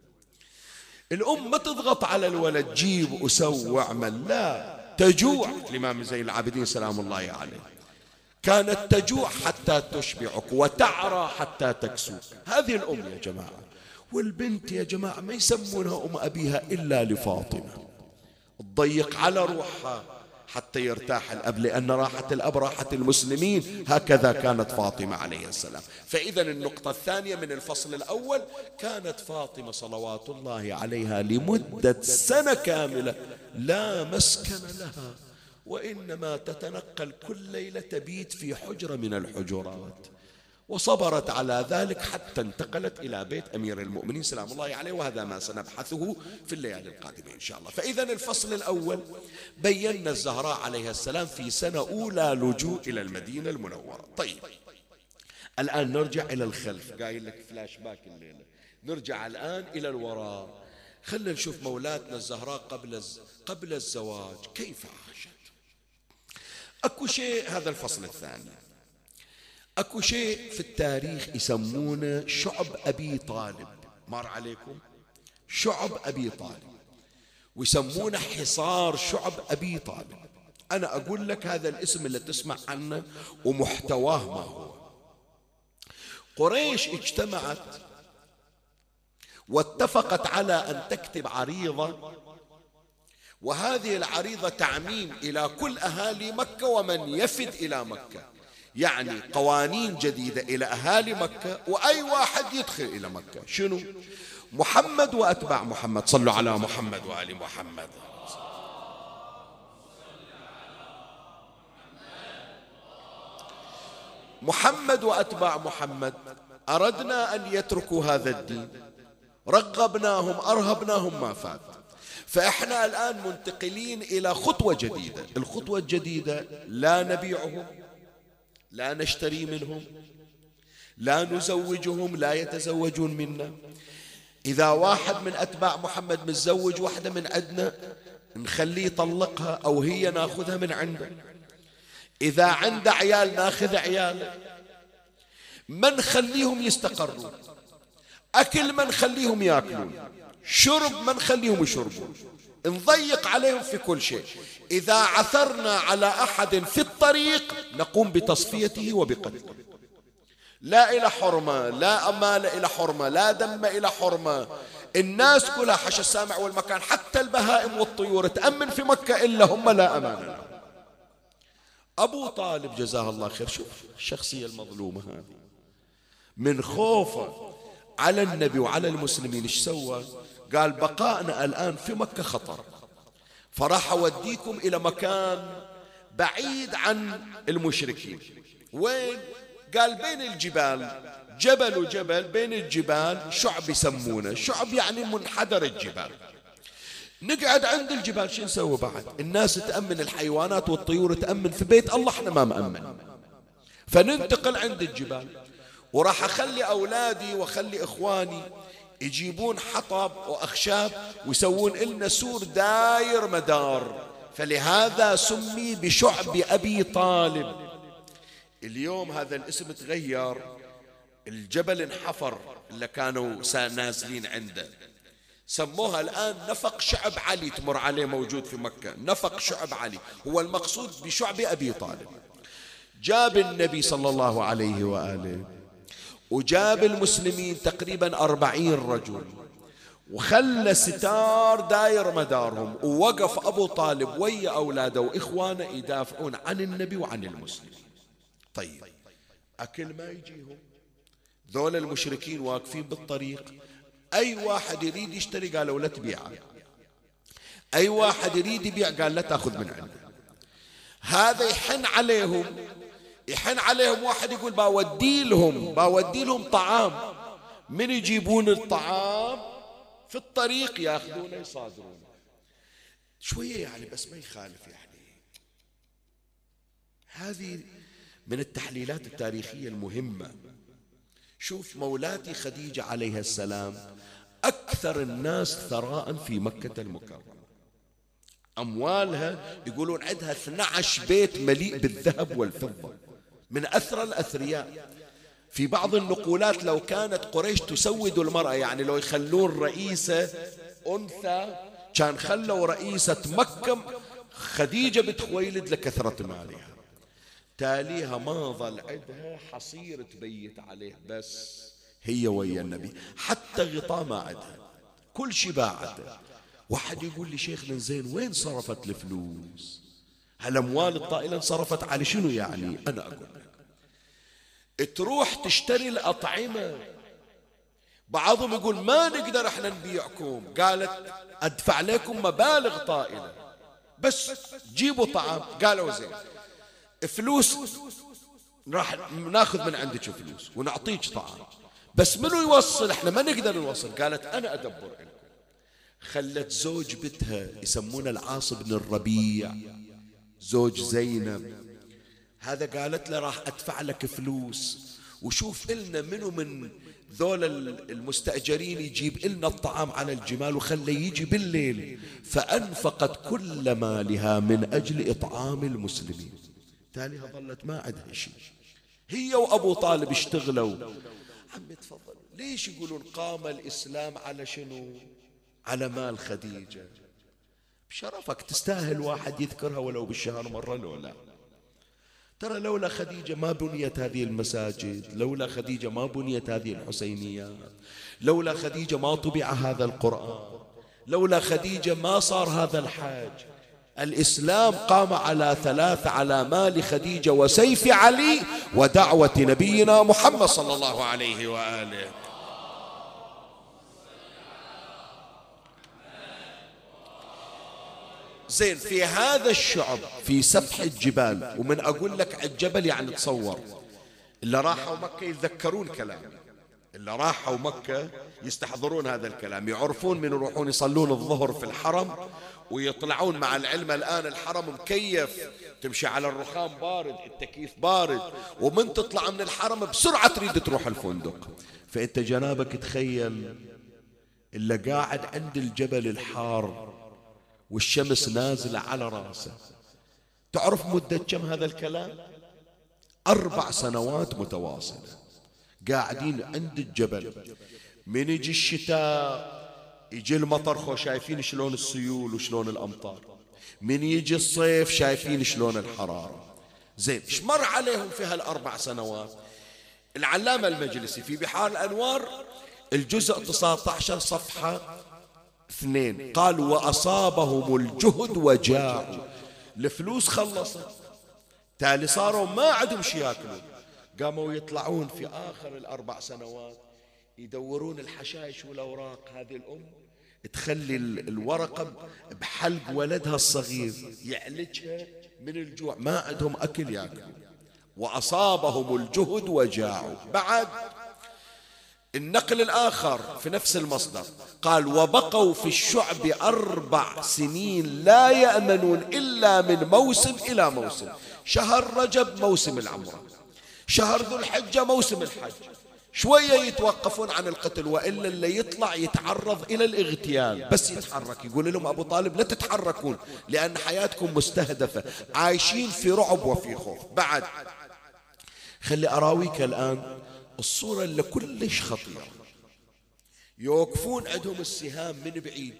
Speaker 1: الأم ما تضغط على الولد جيب وسوي واعمل، لا، تجوع. الإمام زين العابدين سلام الله عليه كانت تجوع حتى تشبعك، وتعرى حتى تكسوك. هذه الأم يا جماعة. والبنت يا جماعة ما يسمونها أم أبيها إلا لفاطمة، تضيق على روحها حتى يرتاح الأب، لأن راحة الأب راحة المسلمين. هكذا كانت فاطمة عليه السلام. فإذا النقطة الثانية من الفصل الأول، كانت فاطمة صلوات الله عليها لمدة سنة كاملة لا مسكن لها، وإنما تتنقل كل ليلة، تبيت في حجرة من الحجرات، وصبرت على ذلك حتى انتقلت إلى بيت أمير المؤمنين سلام الله عليه. وهذا ما سنبحثه في الليالي القادمة إن شاء الله. فإذا الفصل الأول بينا الزهراء عليها السلام في سنة أولى لجوء إلى المدينة المنورة. طيب، الآن نرجع إلى الخلف، قايل لك فلاش باك الليلة، نرجع الآن إلى الوراء. خلنا نشوف مولاتنا الزهراء قبل الزواج كيف عاشت. أكو شيء، هذا الفصل الثاني، أكو شيء في التاريخ يسمونه شعب أبي طالب. مر عليكم شعب أبي طالب، ويسمونه حصار شعب أبي طالب. أنا أقول لك هذا الاسم اللي تسمع عنه ومحتواه ما هو. قريش اجتمعت واتفقت على أن تكتب عريضة، وهذه العريضة تعميم إلى كل أهالي مكة ومن يفد إلى مكة، يعني قوانين جديدة إلى أهالي مكة وأي واحد يدخل إلى مكة. شنو؟ محمد وأتباع محمد، صلوا على محمد وآل محمد. محمد وأتباع محمد أردنا أن يتركوا هذا الدين، رغبناهم أرهبناهم ما فات. فإحنا الآن منتقلين إلى خطوة جديدة. الخطوة الجديدة لا نبيعهم، لا نشتري منهم، لا نزوجهم، لا يتزوجون منا. إذا واحد من أتباع محمد متزوج واحدة من عندنا نخليه يطلقها، أو هي ناخذها من عنده. إذا عنده عيال ناخذ عياله، ما نخليهم يستقرون، أكل ما نخليهم يأكلون، شرب ما نخليهم يشربون، نضيق عليهم في كل شيء. إذا عثرنا على أحد في الطريق نقوم بتصفيته وبقتله. لا إلى حرمة، لا أمال إلى حرمة، لا دم إلى حرمة. الناس كلها حش السامع والمكان، حتى البهائم والطيور تأمن في مكة إلا هم لا أمان لهم. أبو طالب جزاه الله خير، شوف الشخصية المظلومة هذه، من خوفه على النبي وعلى المسلمين ايش سوى؟ قال بقائنا الآن في مكة خطر، فراح أوديكم إلى مكان بعيد عن المشركين. وين؟ قال بين الجبال، جبل وجبل، بين الجبال شعب يسمونه شعب، يعني منحدر الجبال. نقعد عند الجبال. شو نسوي بعد؟ الناس تأمن، الحيوانات والطيور تأمن في بيت الله، احنا ما مأمن. فننتقل عند الجبال، وراح أخلي أولادي وأخلي إخواني يجيبون حطب وأخشاب ويسوون لنا سور داير مدار، فلهذا سمي بشعب أبي طالب. اليوم هذا الاسم تغير، الجبل انحفر اللي كانوا نازلين عنده، سموها الآن نفق شعب علي، تمر عليه موجود في مكة، نفق شعب علي هو المقصود بشعب أبي طالب. جاب النبي صلى الله عليه وآله وجاب المسلمين تقريبا 40 رجل، وخلى ستار داير مدارهم، ووقف أبو طالب ويا أولاده وإخوانه يدافعون عن النبي وعن المسلمين. طيب، أكل ما يجيهم، ذول المشركين واقفين بالطريق، أي واحد يريد يشتري قالوا لا تبيعه، أي واحد يريد يبيع قال لا تأخذ من عنده. هذا يحن عليهم واحد يقول باودي لهم طعام، من يجيبون الطعام في الطريق ياخذونه يصادرونه شوية يعني، بس ما يخالف يعني. هذه من التحليلات التاريخية المهمة. شوف مولاتي خديجة عليها السلام أكثر الناس ثراء في مكة المكرمة، أموالها يقولون عندها 12 بيت مليء بالذهب والفضة، من أثرى الأثرياء. في بعض النقولات لو كانت قريش تسود المرأة، يعني لو يخلون رئيسة أنثى كان خلوا رئيسة مكة خديجة بنت خويلد لكثرة مالها. تاليها ما ظل عندها حصير تبيت عليه، بس هي ويا النبي، حتى غطاء ما عندها، كل شيء باعته. واحد يقول لي شيخنا زين وين صرفت الفلوس؟ هالأموال الطائلة صرفت على شنو يعني؟ أنا أقول لك تروح تشتري الأطعمة. بعضهم يقول ما نقدر احنا نبيعكم، قالت أدفع لكم مبالغ طائلة بس جيبوا طعام. قالوا زين فلوس راح ناخذ من عندك فلوس ونعطيك طعام، بس منو يوصل؟ احنا ما نقدر نوصل. قالت أنا أدبر لكم. خلت زوج بتها يسمونه العاص بن الربيع، زوج زينب، هذا قالت له راح أدفع لك فلوس، وشوف إلنا منو من ذول المستأجرين يجيب إلنا الطعام على الجمال، وخلى يجي بالليل. فأنفقت كل مالها من أجل إطعام المسلمين. تاليها ظلت ما عندها شيء، هي وأبو طالب اشتغلوا. عمي تفضل. ليش يقولون قام الإسلام على شنو؟ على مال خديجة. بشرفك تستاهل واحد يذكرها ولو بالشهر مرة لولا. ترى لولا خديجة ما بنيت هذه المساجد، لولا خديجة ما بنيت هذه الحسينيات، لولا خديجة ما طبع هذا القرآن، لولا خديجة ما صار هذا الحاج. الإسلام قام على 3: على مال خديجة وسيف علي ودعوة نبينا محمد صلى الله عليه وآله. زين في هذا الشعب في سفح الجبال، ومن أقول لك الجبل يعني تصور اللي راحوا مكة يتذكرون كلامي، اللي راحوا مكة يستحضرون هذا الكلام، يعرفون من يروحون يصلون الظهر في الحرم ويطلعون. مع العلم الآن الحرم مكيف، تمشي على الرخام بارد، التكييف بارد، ومن تطلع من الحرم بسرعة تريد تروح الفندق. فأنت جنابك تخيل اللي قاعد عند الجبل الحار والشمس نازلة على راسه. تعرف مدة كم هذا الكلام؟ 4 سنوات متواصلة قاعدين عند الجبل. من يجي الشتاء يجي المطر، خو شايفين شلون السيول وشلون الأمطار. من يجي الصيف شايفين شلون الحرارة. زين ايش مر عليهم في هال4 سنوات؟ العلامة المجلسي في بحار الأنوار الجزء 19 صفحة 2 قال وأصابهم الجهد وجاعوا. الفلوس خلصت، تالي صاروا ما عندهم شي ياكلون. قاموا يطلعون في آخر ال4 سنوات يدورون الحشائش والأوراق. هذه الأم تخلي الورقة بحلق ولدها الصغير يعلجها من الجوع، ما عندهم أكل ياكلون. وأصابهم الجهد وجاعوا. بعد النقل الآخر في نفس المصدر قال وبقوا في الشعب 4 سنين لا يأمنون إلا من موسم إلى موسم. شهر رجب موسم العمرة، شهر ذو الحجة موسم الحج، شوية يتوقفون عن القتل، وإلا اللي يطلع يتعرض إلى الاغتيال. بس يتحرك يقول لهم أبو طالب لا تتحركون لأن حياتكم مستهدفة، عايشين في رعب وفي خوف. بعد خلي أراويك الآن الصورة اللي كلش خطيرة. يوقفون عندهم السهام من بعيد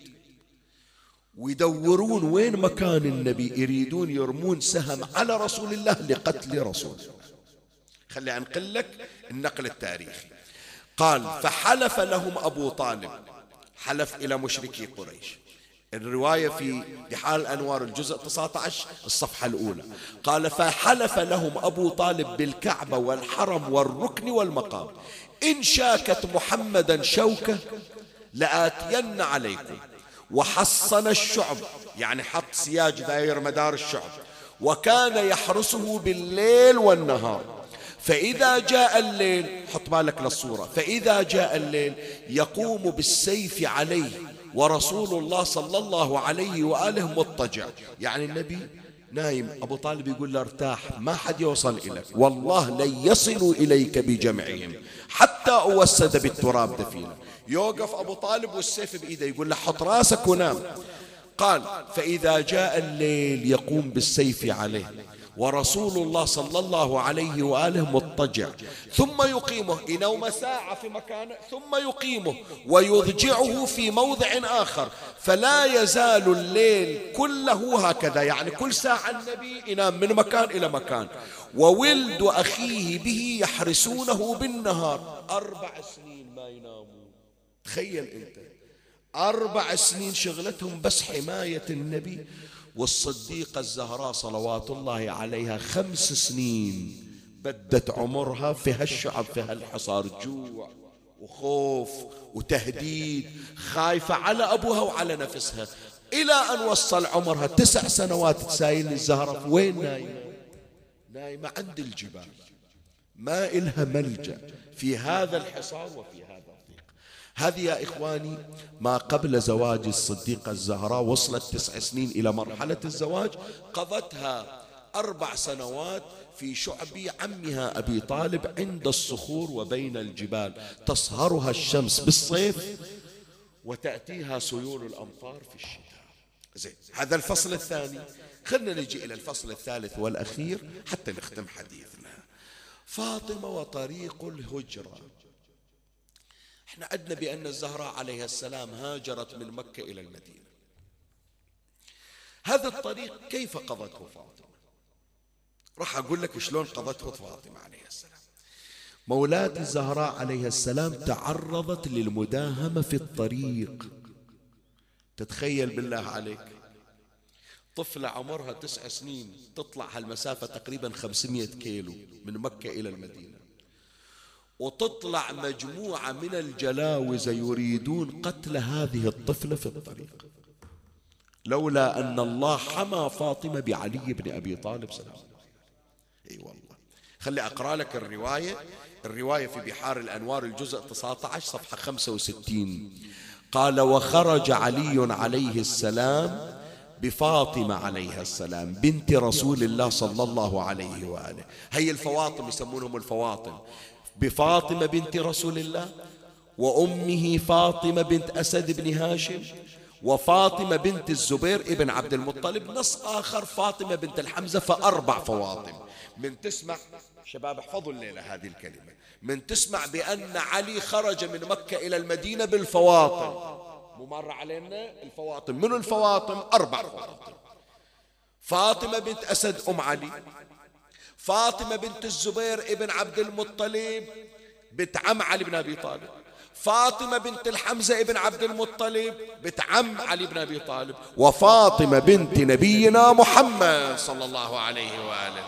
Speaker 1: ويدورون وين مكان النبي، يريدون يرمون سهم على رسول الله لقتل رسول الله. خلي أنقل لك النقل التاريخي. قال فحلف لهم أبو طالب، حلف إلى مشركي قريش. الرواية في بحار الأنوار الجزء 19 الصفحة الأولى قال فحلف لهم أبو طالب بالكعبة والحرم والركن والمقام إن شاكت محمدا شوكة لآتين عليكم وحصن الشعب، يعني حط سياج داير مدار الشعب، وكان يحرسه بالليل والنهار. فإذا جاء الليل، حط بالك للصورة، فإذا جاء الليل يقوم بالسيف عليه ورسول الله صلى الله عليه وآله مضطجع، يعني النبي نايم، أبو طالب يقول له ارتاح، ما حد يوصل إليك، والله لن يصلوا إليك بجمعهم حتى أوسد بالتراب دفينا. يوقف أبو طالب والسيف بإيده، يقول له حط راسك ونام. قال فإذا جاء الليل يقوم بالسيف عليه ورسول الله صلى الله عليه وآله مضطجع، ثم يقيمه، ينوم ساعة في مكانه ثم يقيمه ويضجعه في موضع آخر، فلا يزال الليل كله هكذا، يعني كل ساعة النبي ينام من مكان إلى مكان، وولد أخيه به يحرسونه بالنهار. 4 سنين ما ينامون، تخيل أنت 4 سنين شغلتهم بس حماية النبي. والصديقة الزهراء صلوات الله عليها 5 سنين بدت عمرها في هالشعب، في هالحصار، جوع وخوف وتهديد، خايفة على أبوها وعلى نفسها، إلى أن وصل عمرها 9 سنوات تسايل الزهراء. وين نايمة؟ نايمة عند الجبال، ما إلها ملجأ في هذا الحصار وفي هذا الضيق. هذه يا إخواني ما قبل زواج الصديقة الزهراء، وصلت 9 سنين إلى مرحلة الزواج، قضتها 4 سنوات في شعب عمها أبي طالب عند الصخور وبين الجبال، تصهرها الشمس بالصيف وتأتيها سيول الأمطار في الشتاء. زين، هذا الفصل الثاني. خلنا نجي إلى الفصل الثالث والأخير حتى نختم حديثنا. فاطمة وطريق الهجرة. احنا عدنا بأن الزهراء عليها السلام هاجرت من مكة إلى المدينة. هذا الطريق كيف قضته فاطمة؟ راح أقول لك شلون قضته فاطمة عليها السلام. مولاتي الزهراء عليها السلام تعرضت للمداهمة في الطريق. تتخيل بالله عليك طفلة عمرها 9 سنين تطلع هالمسافة تقريبا 500 كيلو من مكة إلى المدينة، وتطلع مجموعة من الجلاوزة يريدون قتل هذه الطفلة في الطريق، لولا أن الله حمى فاطمة بعلي بن أبي طالب سلام الله عليه. أي والله، خلي أقرأ لك الرواية في بحار الأنوار الجزء 19 صفحة 65. قال وخرج علي عليه السلام بفاطمة عليها السلام بنت رسول الله صلى الله عليه وآله. هي الفواطم يسمونهم الفواطم، بفاطمة بنت رسول الله، وأمه فاطمة بنت أسد بن هاشم، وفاطمة بنت الزبير ابن عبد المطلب، نص آخر فاطمة بنت الحمزة، ف4 فواطم. من تسمع شباب احفظوا الليلة هذه الكلمة، من تسمع بأن علي خرج من مكة إلى المدينة بالفواطم، ممر علينا الفواطم. من الفواطم 4 فواطم: فاطمة بنت أسد أم علي، فاطمة بنت الزبير ابن عبد المطلب بنت عم علي بن أبي طالب، فاطمة بنت الحمزة ابن عبد المطلب بنت عم علي بن أبي طالب، وفاطمة بنت نبينا محمد صلى الله عليه وآله.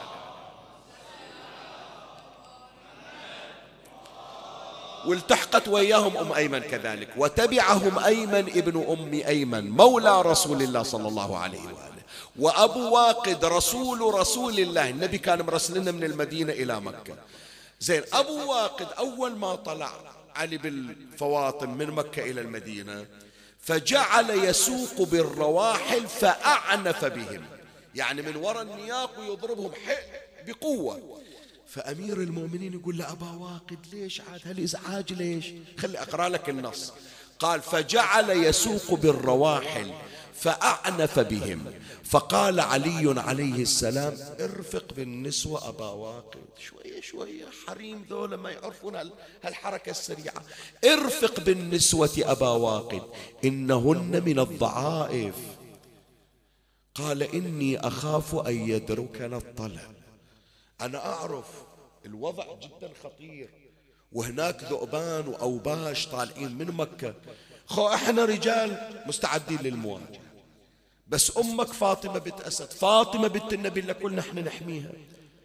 Speaker 1: والتحقت وياهم أم أيمن كذلك، وتبعهم أيمن ابن أم أيمن مولى رسول الله صلى الله عليه وآله، وأبو واقد رسول الله. النبي كان مرسلنا من المدينة إلى مكة. زين، أبو واقد أول ما طلع علي بالفواطم من مكة إلى المدينة فجعل يسوق بالرواحل فأعنف بهم، يعني من وراء النياق ويضربهم بقوة. فأمير المؤمنين يقول له أبا واقد ليش عاد هالإزعاج ليش؟ خلي أقرأ لك النص. قال فجعل يسوق بالرواحل فأعنف بهم، فقال علي عليه السلام ارفق بالنسوة أبا واقد، شوية شوية حريم ذولا ما يعرفون هالحركة السريعة، ارفق بالنسوة أبا واقد إنهن من الضعائف. قال إني أخاف أن يدركنا الطلب، أنا أعرف الوضع جدا خطير، وهناك ذؤبان وأوباش طالعين من مكة، إحنا رجال مستعدين للمواجهة، بس أمك فاطمة بنت أسد، فاطمة بنت النبي اللي كلنا إحنا نحميها،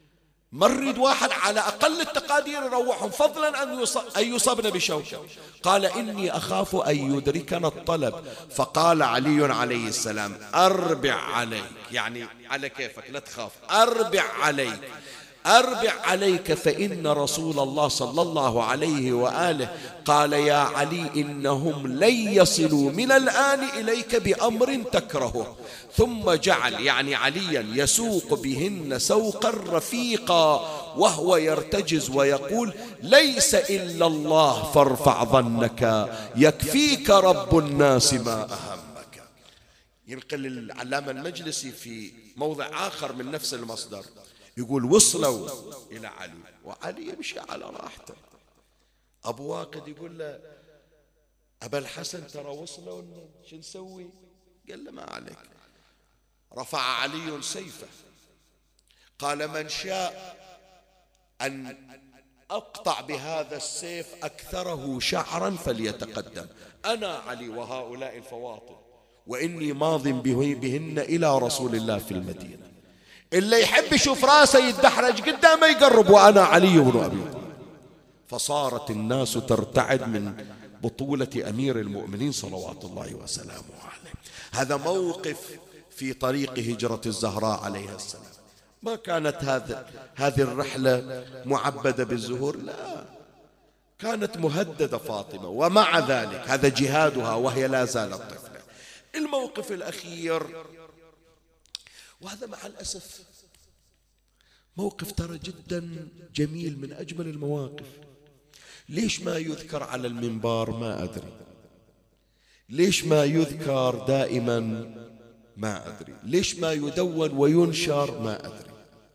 Speaker 1: ما نريد واحد على أقل التقادير يروحهم، فضلا أن يصبن بشوكة. قال إني أخاف أن يدركنا الطلب. فقال علي عليه السلام أربع عليك، يعني على كيفك لا تخاف، أربع عليك، أربع عليك، فإن رسول الله صلى الله عليه وآله قال يا علي إنهم لن يصلوا من الآن إليك بأمر تكرهه. ثم جعل يعني عليا يسوق بهن سوقا رفيقا وهو يرتجز ويقول ليس إلا الله فارفع ظنك يكفيك رب الناس ما أهمك. ينقل العلامة المجلسي في موضع آخر من نفس المصدر يقول وصلوا إلى علي وعلي يمشي على راحته. أبو واقد يقول له أبا الحسن ترى وصلوا شو نسوي؟ قال له ما عليك. رفع علي سيفه قال من شاء أن أقطع بهذا السيف أكثره شعرا فليتقدم، أنا علي وهؤلاء الفواطم وإني ماض بهن إلى رسول الله في المدينة. اللي يحب يشوف راسه يتدحرج قدامه يقرب، وأنا علي بن أبي طالب. فصارت الناس ترتعد من بطولة أمير المؤمنين صلوات الله وسلامه عليه. هذا موقف في طريق هجرة الزهراء عليها السلام. ما كانت هذه الرحلة معبدة بالزهور، لا، كانت مهددة فاطمة، ومع ذلك هذا جهادها وهي لا زالت طفلة. الموقف الأخير، وهذا مع الأسف موقف ترى جدا جميل من أجمل المواقف. ليش ما يذكر على المنبر ما أدري، ليش ما يذكر دائما ما أدري، ليش ما يدون وينشر ما أدري.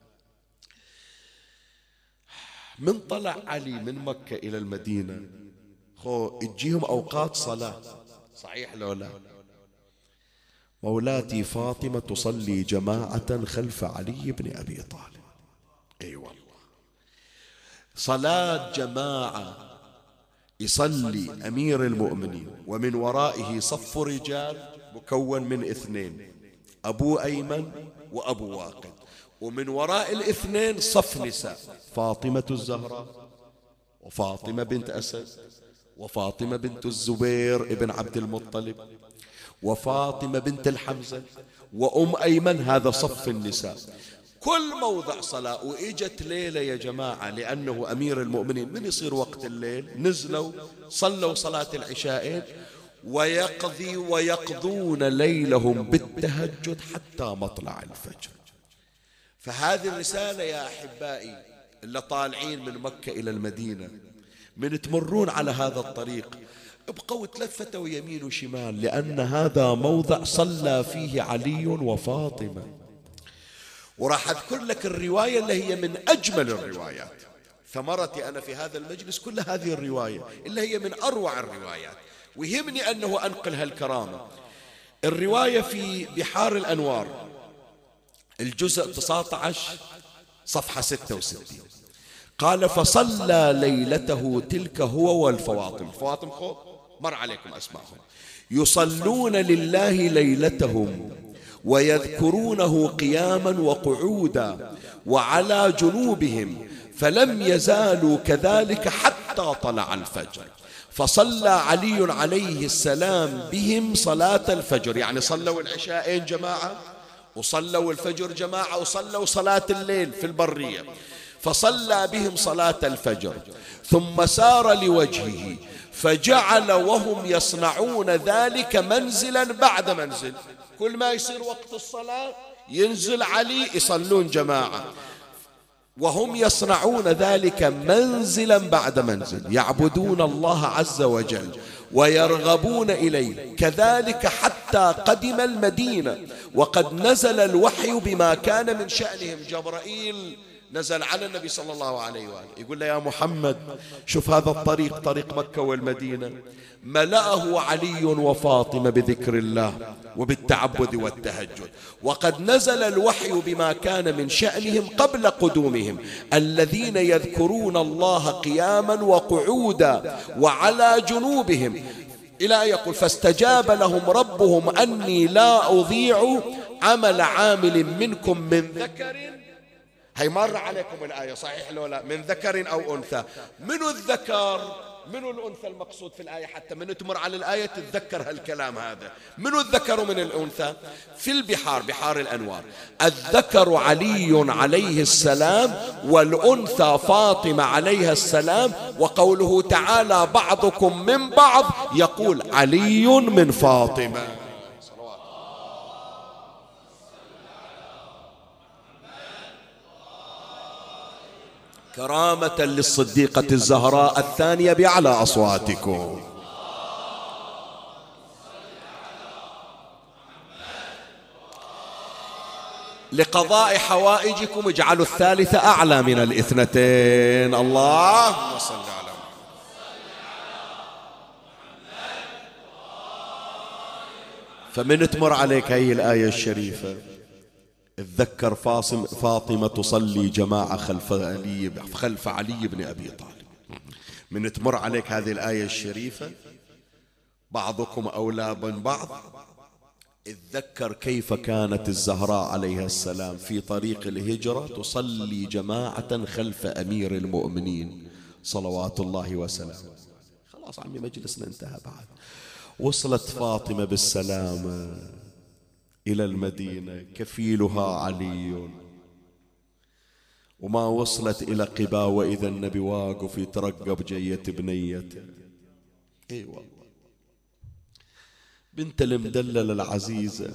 Speaker 1: من طلع علي من مكة إلى المدينة تجيهم أوقات صلاة، صحيح لو لا؟ مولاتي فاطمة تصلي جماعة خلف علي بن أبي طالب. أي والله، صلاة جماعة يصلي أمير المؤمنين ومن ورائه صف رجال مكون من اثنين، أبو أيمن وأبو واقد، ومن وراء الاثنين صف نساء، فاطمة الزهراء وفاطمة بنت أسد وفاطمة بنت الزبير ابن عبد المطلب وفاطمة بنت الحمزة وأم أيمن، هذا صف النساء. كل موضع صلاة. وإجت ليلة يا جماعة لأنه أمير المؤمنين من يصير وقت الليل نزلوا صلوا صلاة العشاءين ويقضون ليلهم بالتهجد حتى مطلع الفجر. فهذه الرسالة يا أحبائي اللي طالعين من مكة إلى المدينة، من تمرون على هذا الطريق ابقوا تلفتوا يمين وشمال، لأن هذا موضع صلى فيه علي وفاطمة. وراح أذكر لك الرواية اللي هي من أجمل الروايات. ثمرتي أنا في هذا المجلس كل هذه الرواية اللي هي من أروع الروايات، ويهمني أنه أنقل هالكرامة. الرواية في بحار الأنوار الجزء 19 صفحة 66. قال فصلى ليلته تلك هو والفواطم. الفواطم مر عليكم أسمعهم، يصلون لله ليلتهم ويذكرونه قياما وقعودا وعلى جنوبهم، فلم يزالوا كذلك حتى طلع الفجر. فصلى علي عليه السلام بهم صلاة الفجر، يعني صلوا العشاءين جماعة وصلوا الفجر جماعة وصلوا صلاة الليل في البرية. فصلى بهم صلاة الفجر ثم سار لوجهه فجعل وهم يصنعون ذلك منزلا بعد منزل. كل ما يصير وقت الصلاة ينزل علي يصلون جماعة، وهم يصنعون ذلك منزلا بعد منزل، يعبدون الله عز وجل ويرغبون إليه. كذلك حتى قدم المدينة وقد نزل الوحي بما كان من شأنهم. جبرائيل نزل على النبي صلى الله عليه وآله يقول له يا محمد شوف هذا الطريق، طريق مكة والمدينة، ملأه علي وفاطمة بذكر الله وبالتعبد والتهجد، وقد نزل الوحي بما كان من شأنهم قبل قدومهم، الذين يذكرون الله قياما وقعودا وعلى جنوبهم، إلى أن يقول فاستجاب لهم ربهم أني لا أضيع عمل عامل منكم من ذكر. هي مر عليكم الآية صحيح لو لا؟ من ذكر أو أنثى. منو الذكر منو الأنثى المقصود في الآية؟ حتى من تمر على الآية تتذكر هالكلام هذا. منو الذكر من الأنثى؟ في البحار، بحار الأنوار، الذكر علي عليه السلام والأنثى فاطمة عليها السلام. وقوله تعالى بعضكم من بعض، يقول علي من فاطمة. كرامة للصديقة الزهراء الثانية بأعلى أصواتكم. لقضاء حوائجكم اجعلوا الثالثة أعلى من الاثنتين. اللهم صل على فمن تمر عليك هي الآية الشريفة اتذكر فاطمة تصلي جماعة خلف علي بن أبي طالب. من تمر عليك هذه الآية الشريفة بعضكم أولى من بعض، اتذكر كيف كانت الزهراء عليها السلام في طريق الهجرة تصلي جماعة خلف أمير المؤمنين صلوات الله وسلامه. خلاص عمي مجلسنا انتهى بعد. وصلت فاطمة بالسلامة إلى المدينة، كفيلها علي، وما وصلت إلى قباء وإذا النبي واقف يترقب جية بنيته. اي والله بنت المدلل العزيزة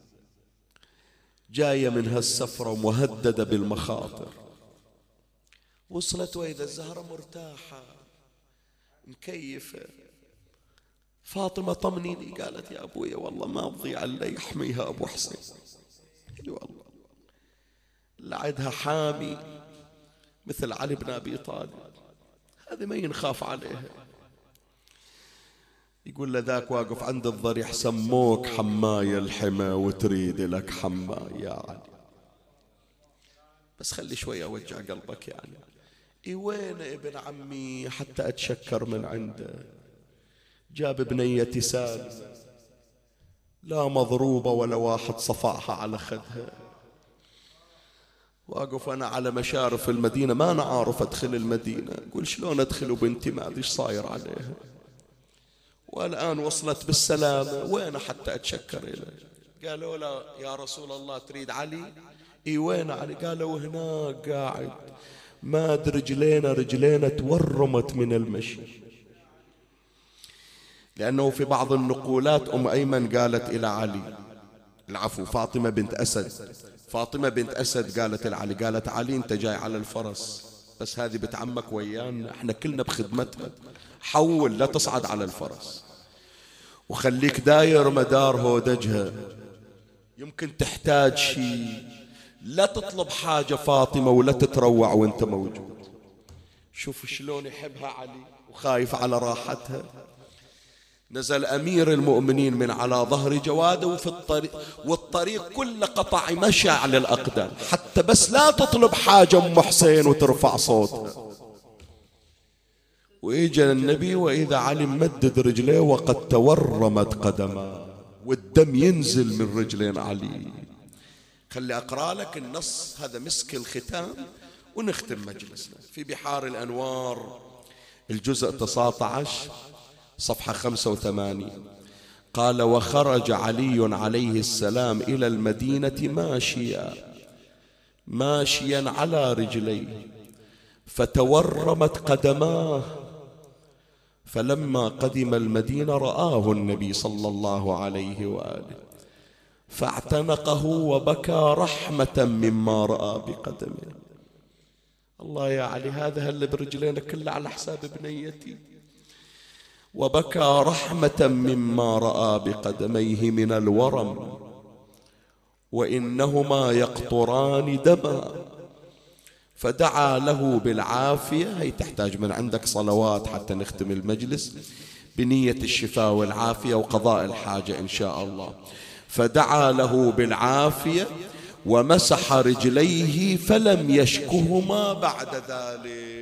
Speaker 1: جاية من هالسفرة ومهددة بالمخاطر. وصلت وإذا الزهرة مرتاحة مكيفة. فاطمة طمنيني، قالت يا أبوي والله ما تضيع إلا يحميها أبو حسين. اي والله لعدها حامي مثل علي بن أبي طالب، هذه ما ينخاف عليها. يقول لذاك واقف عند الضريح سموك حماية الحمى وتريد لك حماية يا علي، بس خلي شوية أوجع قلبك يعني. إي وين ابن عمي حتى أتشكر من عنده؟ جاب بنيتي سالمة لا مضروبة ولا واحد صفعها على خدها. واقف أنا على مشارف المدينة ما أنا عارف أدخل المدينة. أقول شلون أدخل وبنتي ما أدري إيش صاير عليها، والآن وصلت بالسلامة وين حتى أتشكر إليه. قالوا لا يا رسول الله تريد علي؟ إي وين علي؟ قالوا هناك قاعد ما أدري رجلينا تورمت من المشي. لأنه في بعض النقولات أم أيمن قالت إلى علي، العفو فاطمة بنت أسد قالت لعلي، قالت علي أنت جاي على الفرس بس هذه بنت عمك ويانا احنا كلنا بخدمتها، حول لا تصعد على الفرس وخليك داير مدار هودجها، يمكن تحتاج شيء، لا تطلب حاجة فاطمة ولا تتروع وانت موجود. شوف شلون يحبها علي وخايف على راحتها. نزل أمير المؤمنين من على ظهر جواده وفي الطريق، والطريق كله قطع مشى على الأقدام حتى بس لا تطلب حاجة أم حسين وترفع صوتها. وإجا النبي وإذا علي مدد رجليه وقد تورمت قدماه والدم ينزل من رجلين علي. خلي أقرأ لك النص هذا مسك الختام ونختم مجلسنا في بحار الأنوار الجزء 19 صفحة 85. قال وخرج علي عليه السلام إلى المدينة ماشيا على رجليه فتورمت قدماه، فلما قدم المدينة رآه النبي صلى الله عليه وآله فاعتنقه وبكى رحمة مما رأى بقدمه. الله يا علي هذا هل برجلينا كله على حساب بنيتي. وبكى رحمة مما رأى بقدميه من الورم وإنهما يقطران دما، فدعا له بالعافية. هي تحتاج من عندك صلوات حتى نختم المجلس بنية الشفاء والعافية وقضاء الحاجة إن شاء الله. فدعا له بالعافية ومسح رجليه فلم يشكهما بعد ذلك.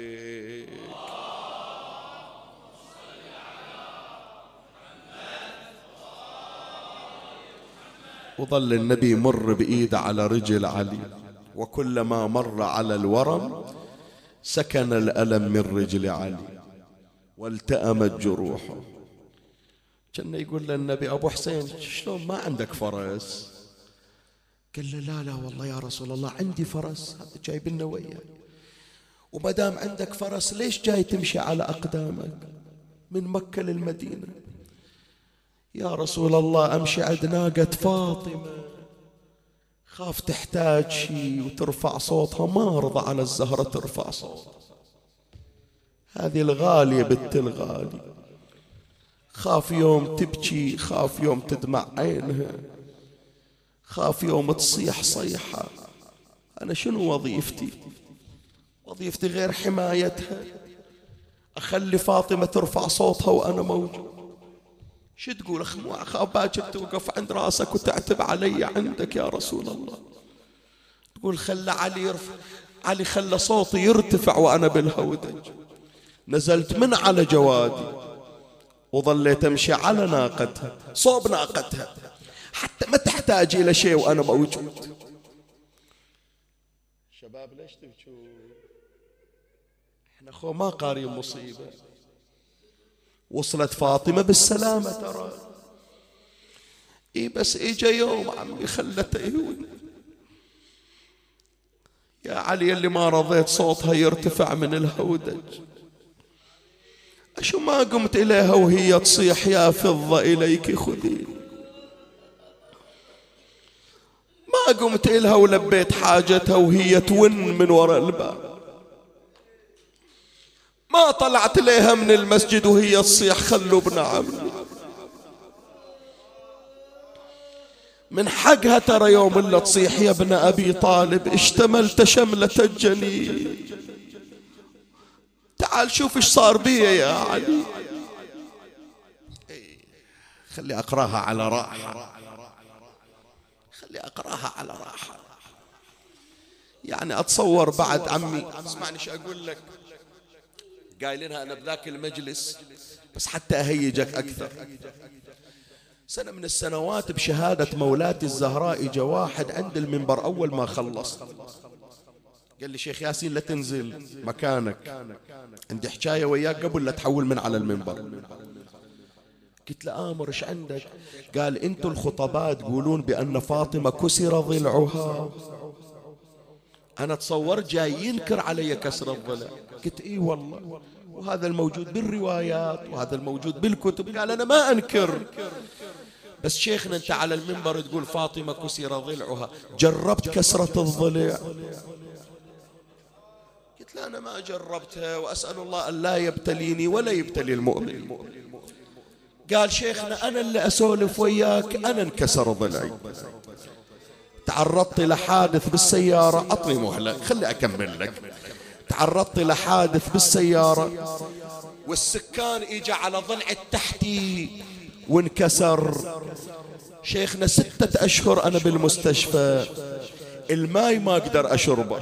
Speaker 1: وظل النبي يمر بإيده على رجل علي وكلما مر على الورم سكن الألم من رجل علي والتأمت جروحه. كان يقول له النبي أبو حسين شلون ما عندك فرس؟ قال له لا والله يا رسول الله عندي فرس، هذا جايب لنا وياه. وما دام عندك فرس ليش جاي تمشي على أقدامك من مكة للمدينة؟ يا رسول الله أمشي عند ناقة فاطمة، خاف تحتاج شيء وترفع صوتها، ما أرضى على الزهرة ترفع صوتها، هذه الغالية بنت الغالي، خاف يوم تبكي، خاف يوم تدمع عينها، خاف يوم تصيح صيحة. أنا شنو وظيفتي؟ وظيفتي غير حمايتها؟ أخلي فاطمة ترفع صوتها وأنا موجود؟ شو تقول أخاف باكر توقف عند راسك وتعتب علي عندك يا رسول الله؟ تقول خلى علي يرفع، علي خلى صوتي يرتفع وأنا بالهودج. نزلت من على جوادي وظليت أمشي على ناقتها صوب ناقتها حتى ما تحتاج إلى شيء وأنا موجود. شباب ليش تبكون؟ احنا خو ما قارين مصيبة. وصلت فاطمة بالسلامة ترى، بس اجا يوم عمي خلته يهون. يا علي اللي ما رضيت صوتها يرتفع من الهودج، أشو ما قمت إليها وهي تصيح يا فضة إليك خذي؟ ما قمت إلها ولبيت حاجتها وهي تون من وراء الباب؟ ما طلعت إليها من المسجد وهي تصيح خلوا ابن عمي؟ من حقها ترى يوم اللي تصيح يا ابن أبي طالب اشتملت شملة الجنين. تعال شوف ايش صار بي يا علي. خلي أقراها على راحة، خلي أقراها على راحة. يعني أتصور بعد عمي، اسمعني شو أقول لك، قايلينها أنا بذاك المجلس بس حتى أهيجك أكثر. سنة من السنوات بشهادة مولاتي الزهراء جاء واحد عند المنبر أول ما خلص قال لي شيخ ياسين لا تنزل مكانك، عندي حكاية وياك قبل لا تحول من على المنبر. قلت له آمر ايش عندك؟ قال انتوا الخطباء تقولون بأن فاطمة كسر ضلعها، أنا تصور جاي ينكر علي كسر الضلع. قلت إيه والله، وهذا الموجود بالروايات وهذا الموجود بالكتب. قال أنا ما أنكر، بس شيخنا أنت على المنبر تقول فاطمة كسر ضلعها، جربت كسرة الضلع؟ قلت لا أنا ما جربتها وأسأل الله أن لا يبتليني ولا يبتلي المؤمن. قال شيخنا أنا اللي أسولف وياك أنا انكسر ضلعي، تعرضت لحادث بالسيارة، أعطني مهلة خلي أكمل لك. تعرضت لحادث بالسيارة والسكان إجا على ضلع التحتي وانكسر. شيخنا 6 أشهر أنا بالمستشفى، الماي ما أقدر أشربه،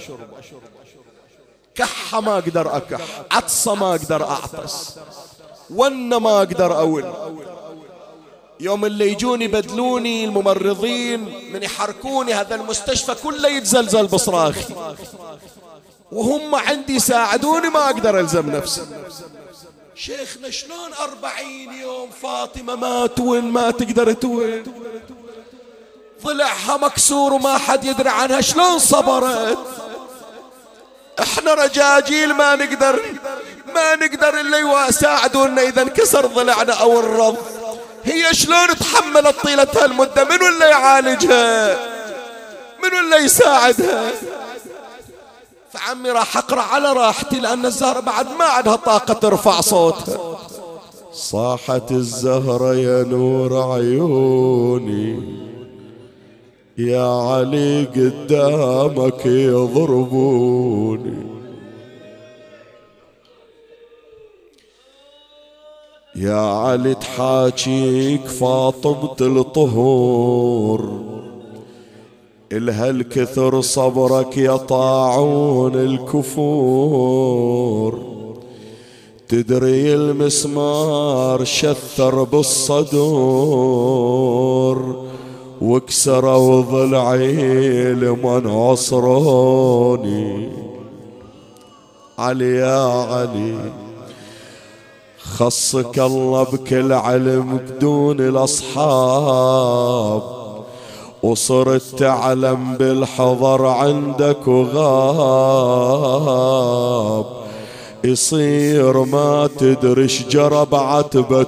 Speaker 1: كحة ما أقدر أكح، عطسة ما أقدر أعطس، ون ما أقدر أول. يوم اللي يجوني بدلوني الممرضين من يحركوني هذا المستشفى كله يتزلزل بصراخي، وهم عندي يساعدوني ما أقدر ألزم نفسي. شيخنا شلون 40 يوم فاطمة ما تون، ما تقدر تون، ضلعها مكسور وما حد يدري عنها، شلون صبرت؟ احنا رجاجيل ما نقدر الا يساعدونا اذا انكسر ضلعنا او الرض. هي شلون تحملت طيلة هالمدة؟ من ولا يعالجها؟ من ولا يساعدها؟ فعمي راح اقرأ على راحتي لان الزهرة بعد ما عندها طاقة ترفع صوتها. صاحت الزهرة يا نور عيوني، يا علي قدامك يضربوني، يا علي تحاكيك فاطمة الطهور، إلها الكثر صبرك يا طاعون الكفور، تدري المسمار شثر بالصدور وكسروا ضلعي لمن عصروني. علي يا علي خصك الله بكل علم بدون الأصحاب، وصرت تعلم بالحضر عندك وغاب، يصير ما تدري شجرة بعتبة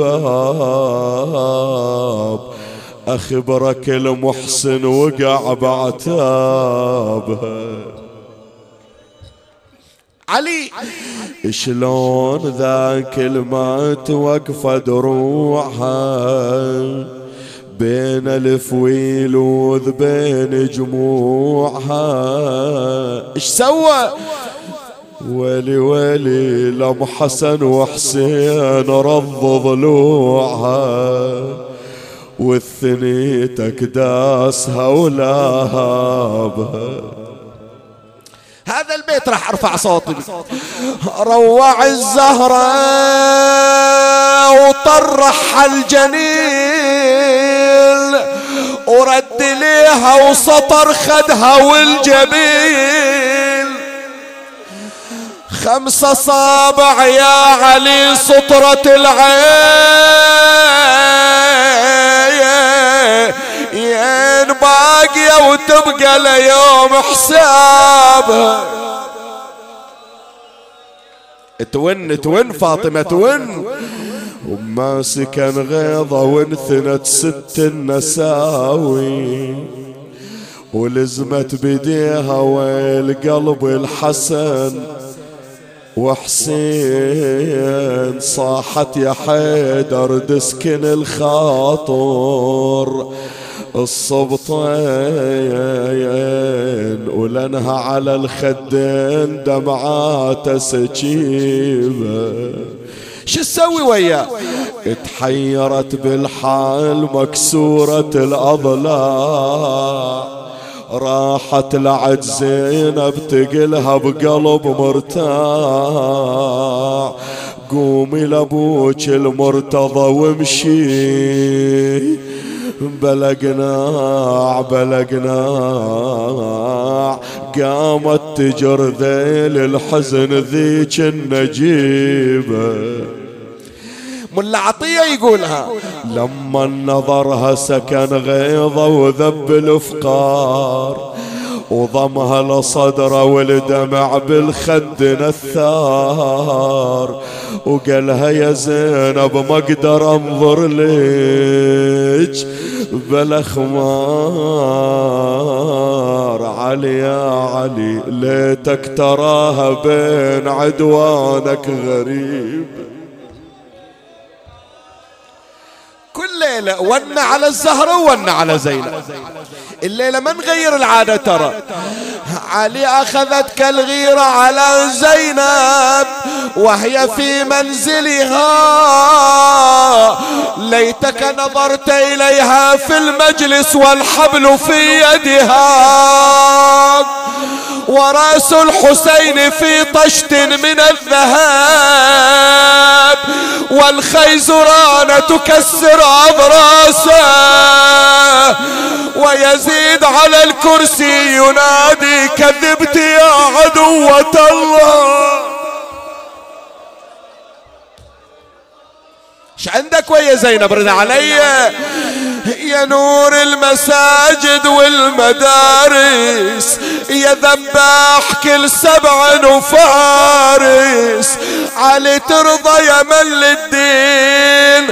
Speaker 1: الباب، أخبرك المحسن وقع بعتابها. علي شلون ذاك المات وقفة دروعها بين الفويل وذبين جموعها، ايش سوى؟ ويلي ويلي لم حسن وحسين رض ضلوعها، والثنيتك داسها ولهابها. هذا البيت راح ارفع صوتي. روع الزهرة وطرح الجنين، ورد ليها وسطر خدها والجبين، 5 أصابع يا علي سطرة العين باقية وتبقى ليوم حسابها. تون فاطمة تون، وماسكا غيظة وانثنت 6 النساوي، ولزمت بديها والقلب الحسن وحسين، صاحت يا حيدر دسكن الخاطر الصبطين، ولنها على الخدين دمعات سكيبة. شو تسوي وياه؟ تحيرت بالحال مكسورة الأضلاع، راحت لعد زينب تقلها بقلب مرتاع، قومي لابوك المرتضى وامشي، بلا قناع بلا قناع، قامت تجر ذيل الحزن ذيك النجيبة. ملا عطية يقولها لما نظرها سكن غيظة وذب الافقار، وضمها لصدره والدمع بالخد نثار، وقالها يا زينب ما اقدر انظر ليج بلا خمار. علي يا علي ليتك تراها بين عدوانك غريب. كل ليلة ون على الزهرة وون على زينب، الليلة ما نغير العادة ترى. علي أخذتك الغيرة على زينب وهي في منزلها، ليتك نظرت إليها في المجلس والحبل في يدها، ورأس الحسين في طشت من الذهب، والخيزران تكسر أضراسه، ويزيد على الكرسي ينادي كذبت يا عدوة الله. ايش عندك ويا زينب؟ رد علي. يا نور المساجد والمدارس، يا ذباح كل 7 وفارس، علي ترضى يا من للدين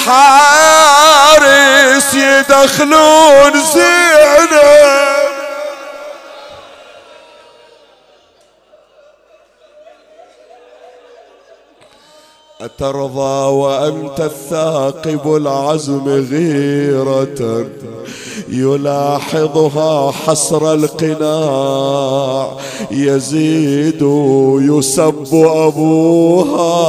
Speaker 1: حارس، يدخلون زينب. أترضى وأنت الثاقب العزم غيرة، يلاحظها حسر القناع، يزيد يسب أبوها.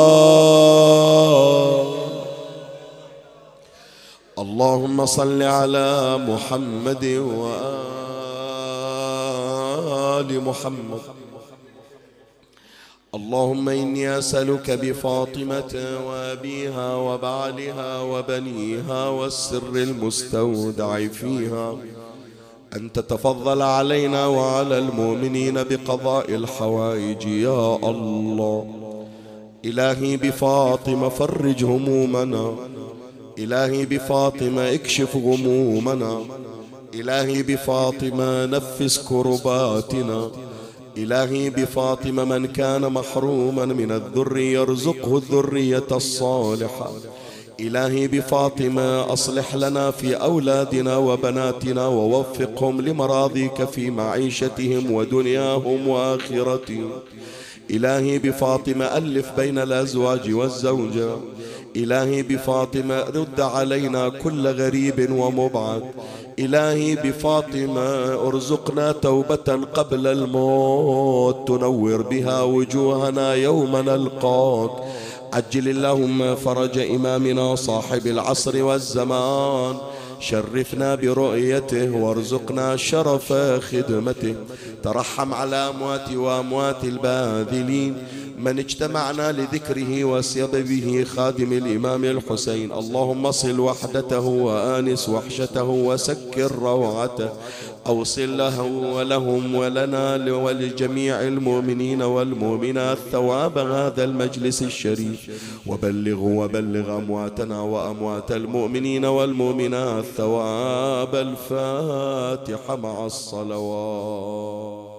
Speaker 1: اللهم صل على محمد وآل محمد. اللهم إني أسألك بفاطمة وأبيها وبعلها وبنيها والسر المستودع فيها أن تتفضل علينا وعلى المؤمنين بقضاء الحوائج يا الله. إلهي بفاطمة فرج همومنا، إلهي بفاطمة اكشف غمومنا، إلهي بفاطمة نفس كرباتنا، إلهي بفاطمة من كان محروما من الذرية يرزقه الذرية الصالحة. إلهي بفاطمة أصلح لنا في أولادنا وبناتنا ووفقهم لمراضيك في معيشتهم ودنياهم وآخرتهم. إلهي بفاطمة ألف بين الأزواج والزوجة. إلهي بفاطمة رد علينا كل غريب ومبعد. إلهي بفاطمة ارزقنا توبة قبل الموت تنور بها وجوهنا يوم نلقاك. عجل اللهم فرج إمامنا صاحب العصر والزمان، شرفنا برؤيته وارزقنا شرف خدمته. ترحم على أموات وأموات الباذلين من اجتمعنا لذكره وسببه خادم الإمام الحسين. اللهم صل وحدته وآنس وحشته وسكر روعته. أوصل له ولهم ولنا ولجميع المؤمنين والمؤمنات ثواب هذا المجلس الشريف. وبلغ أمواتنا وأموات المؤمنين والمؤمنات ثواب الفاتحة مع الصلوات.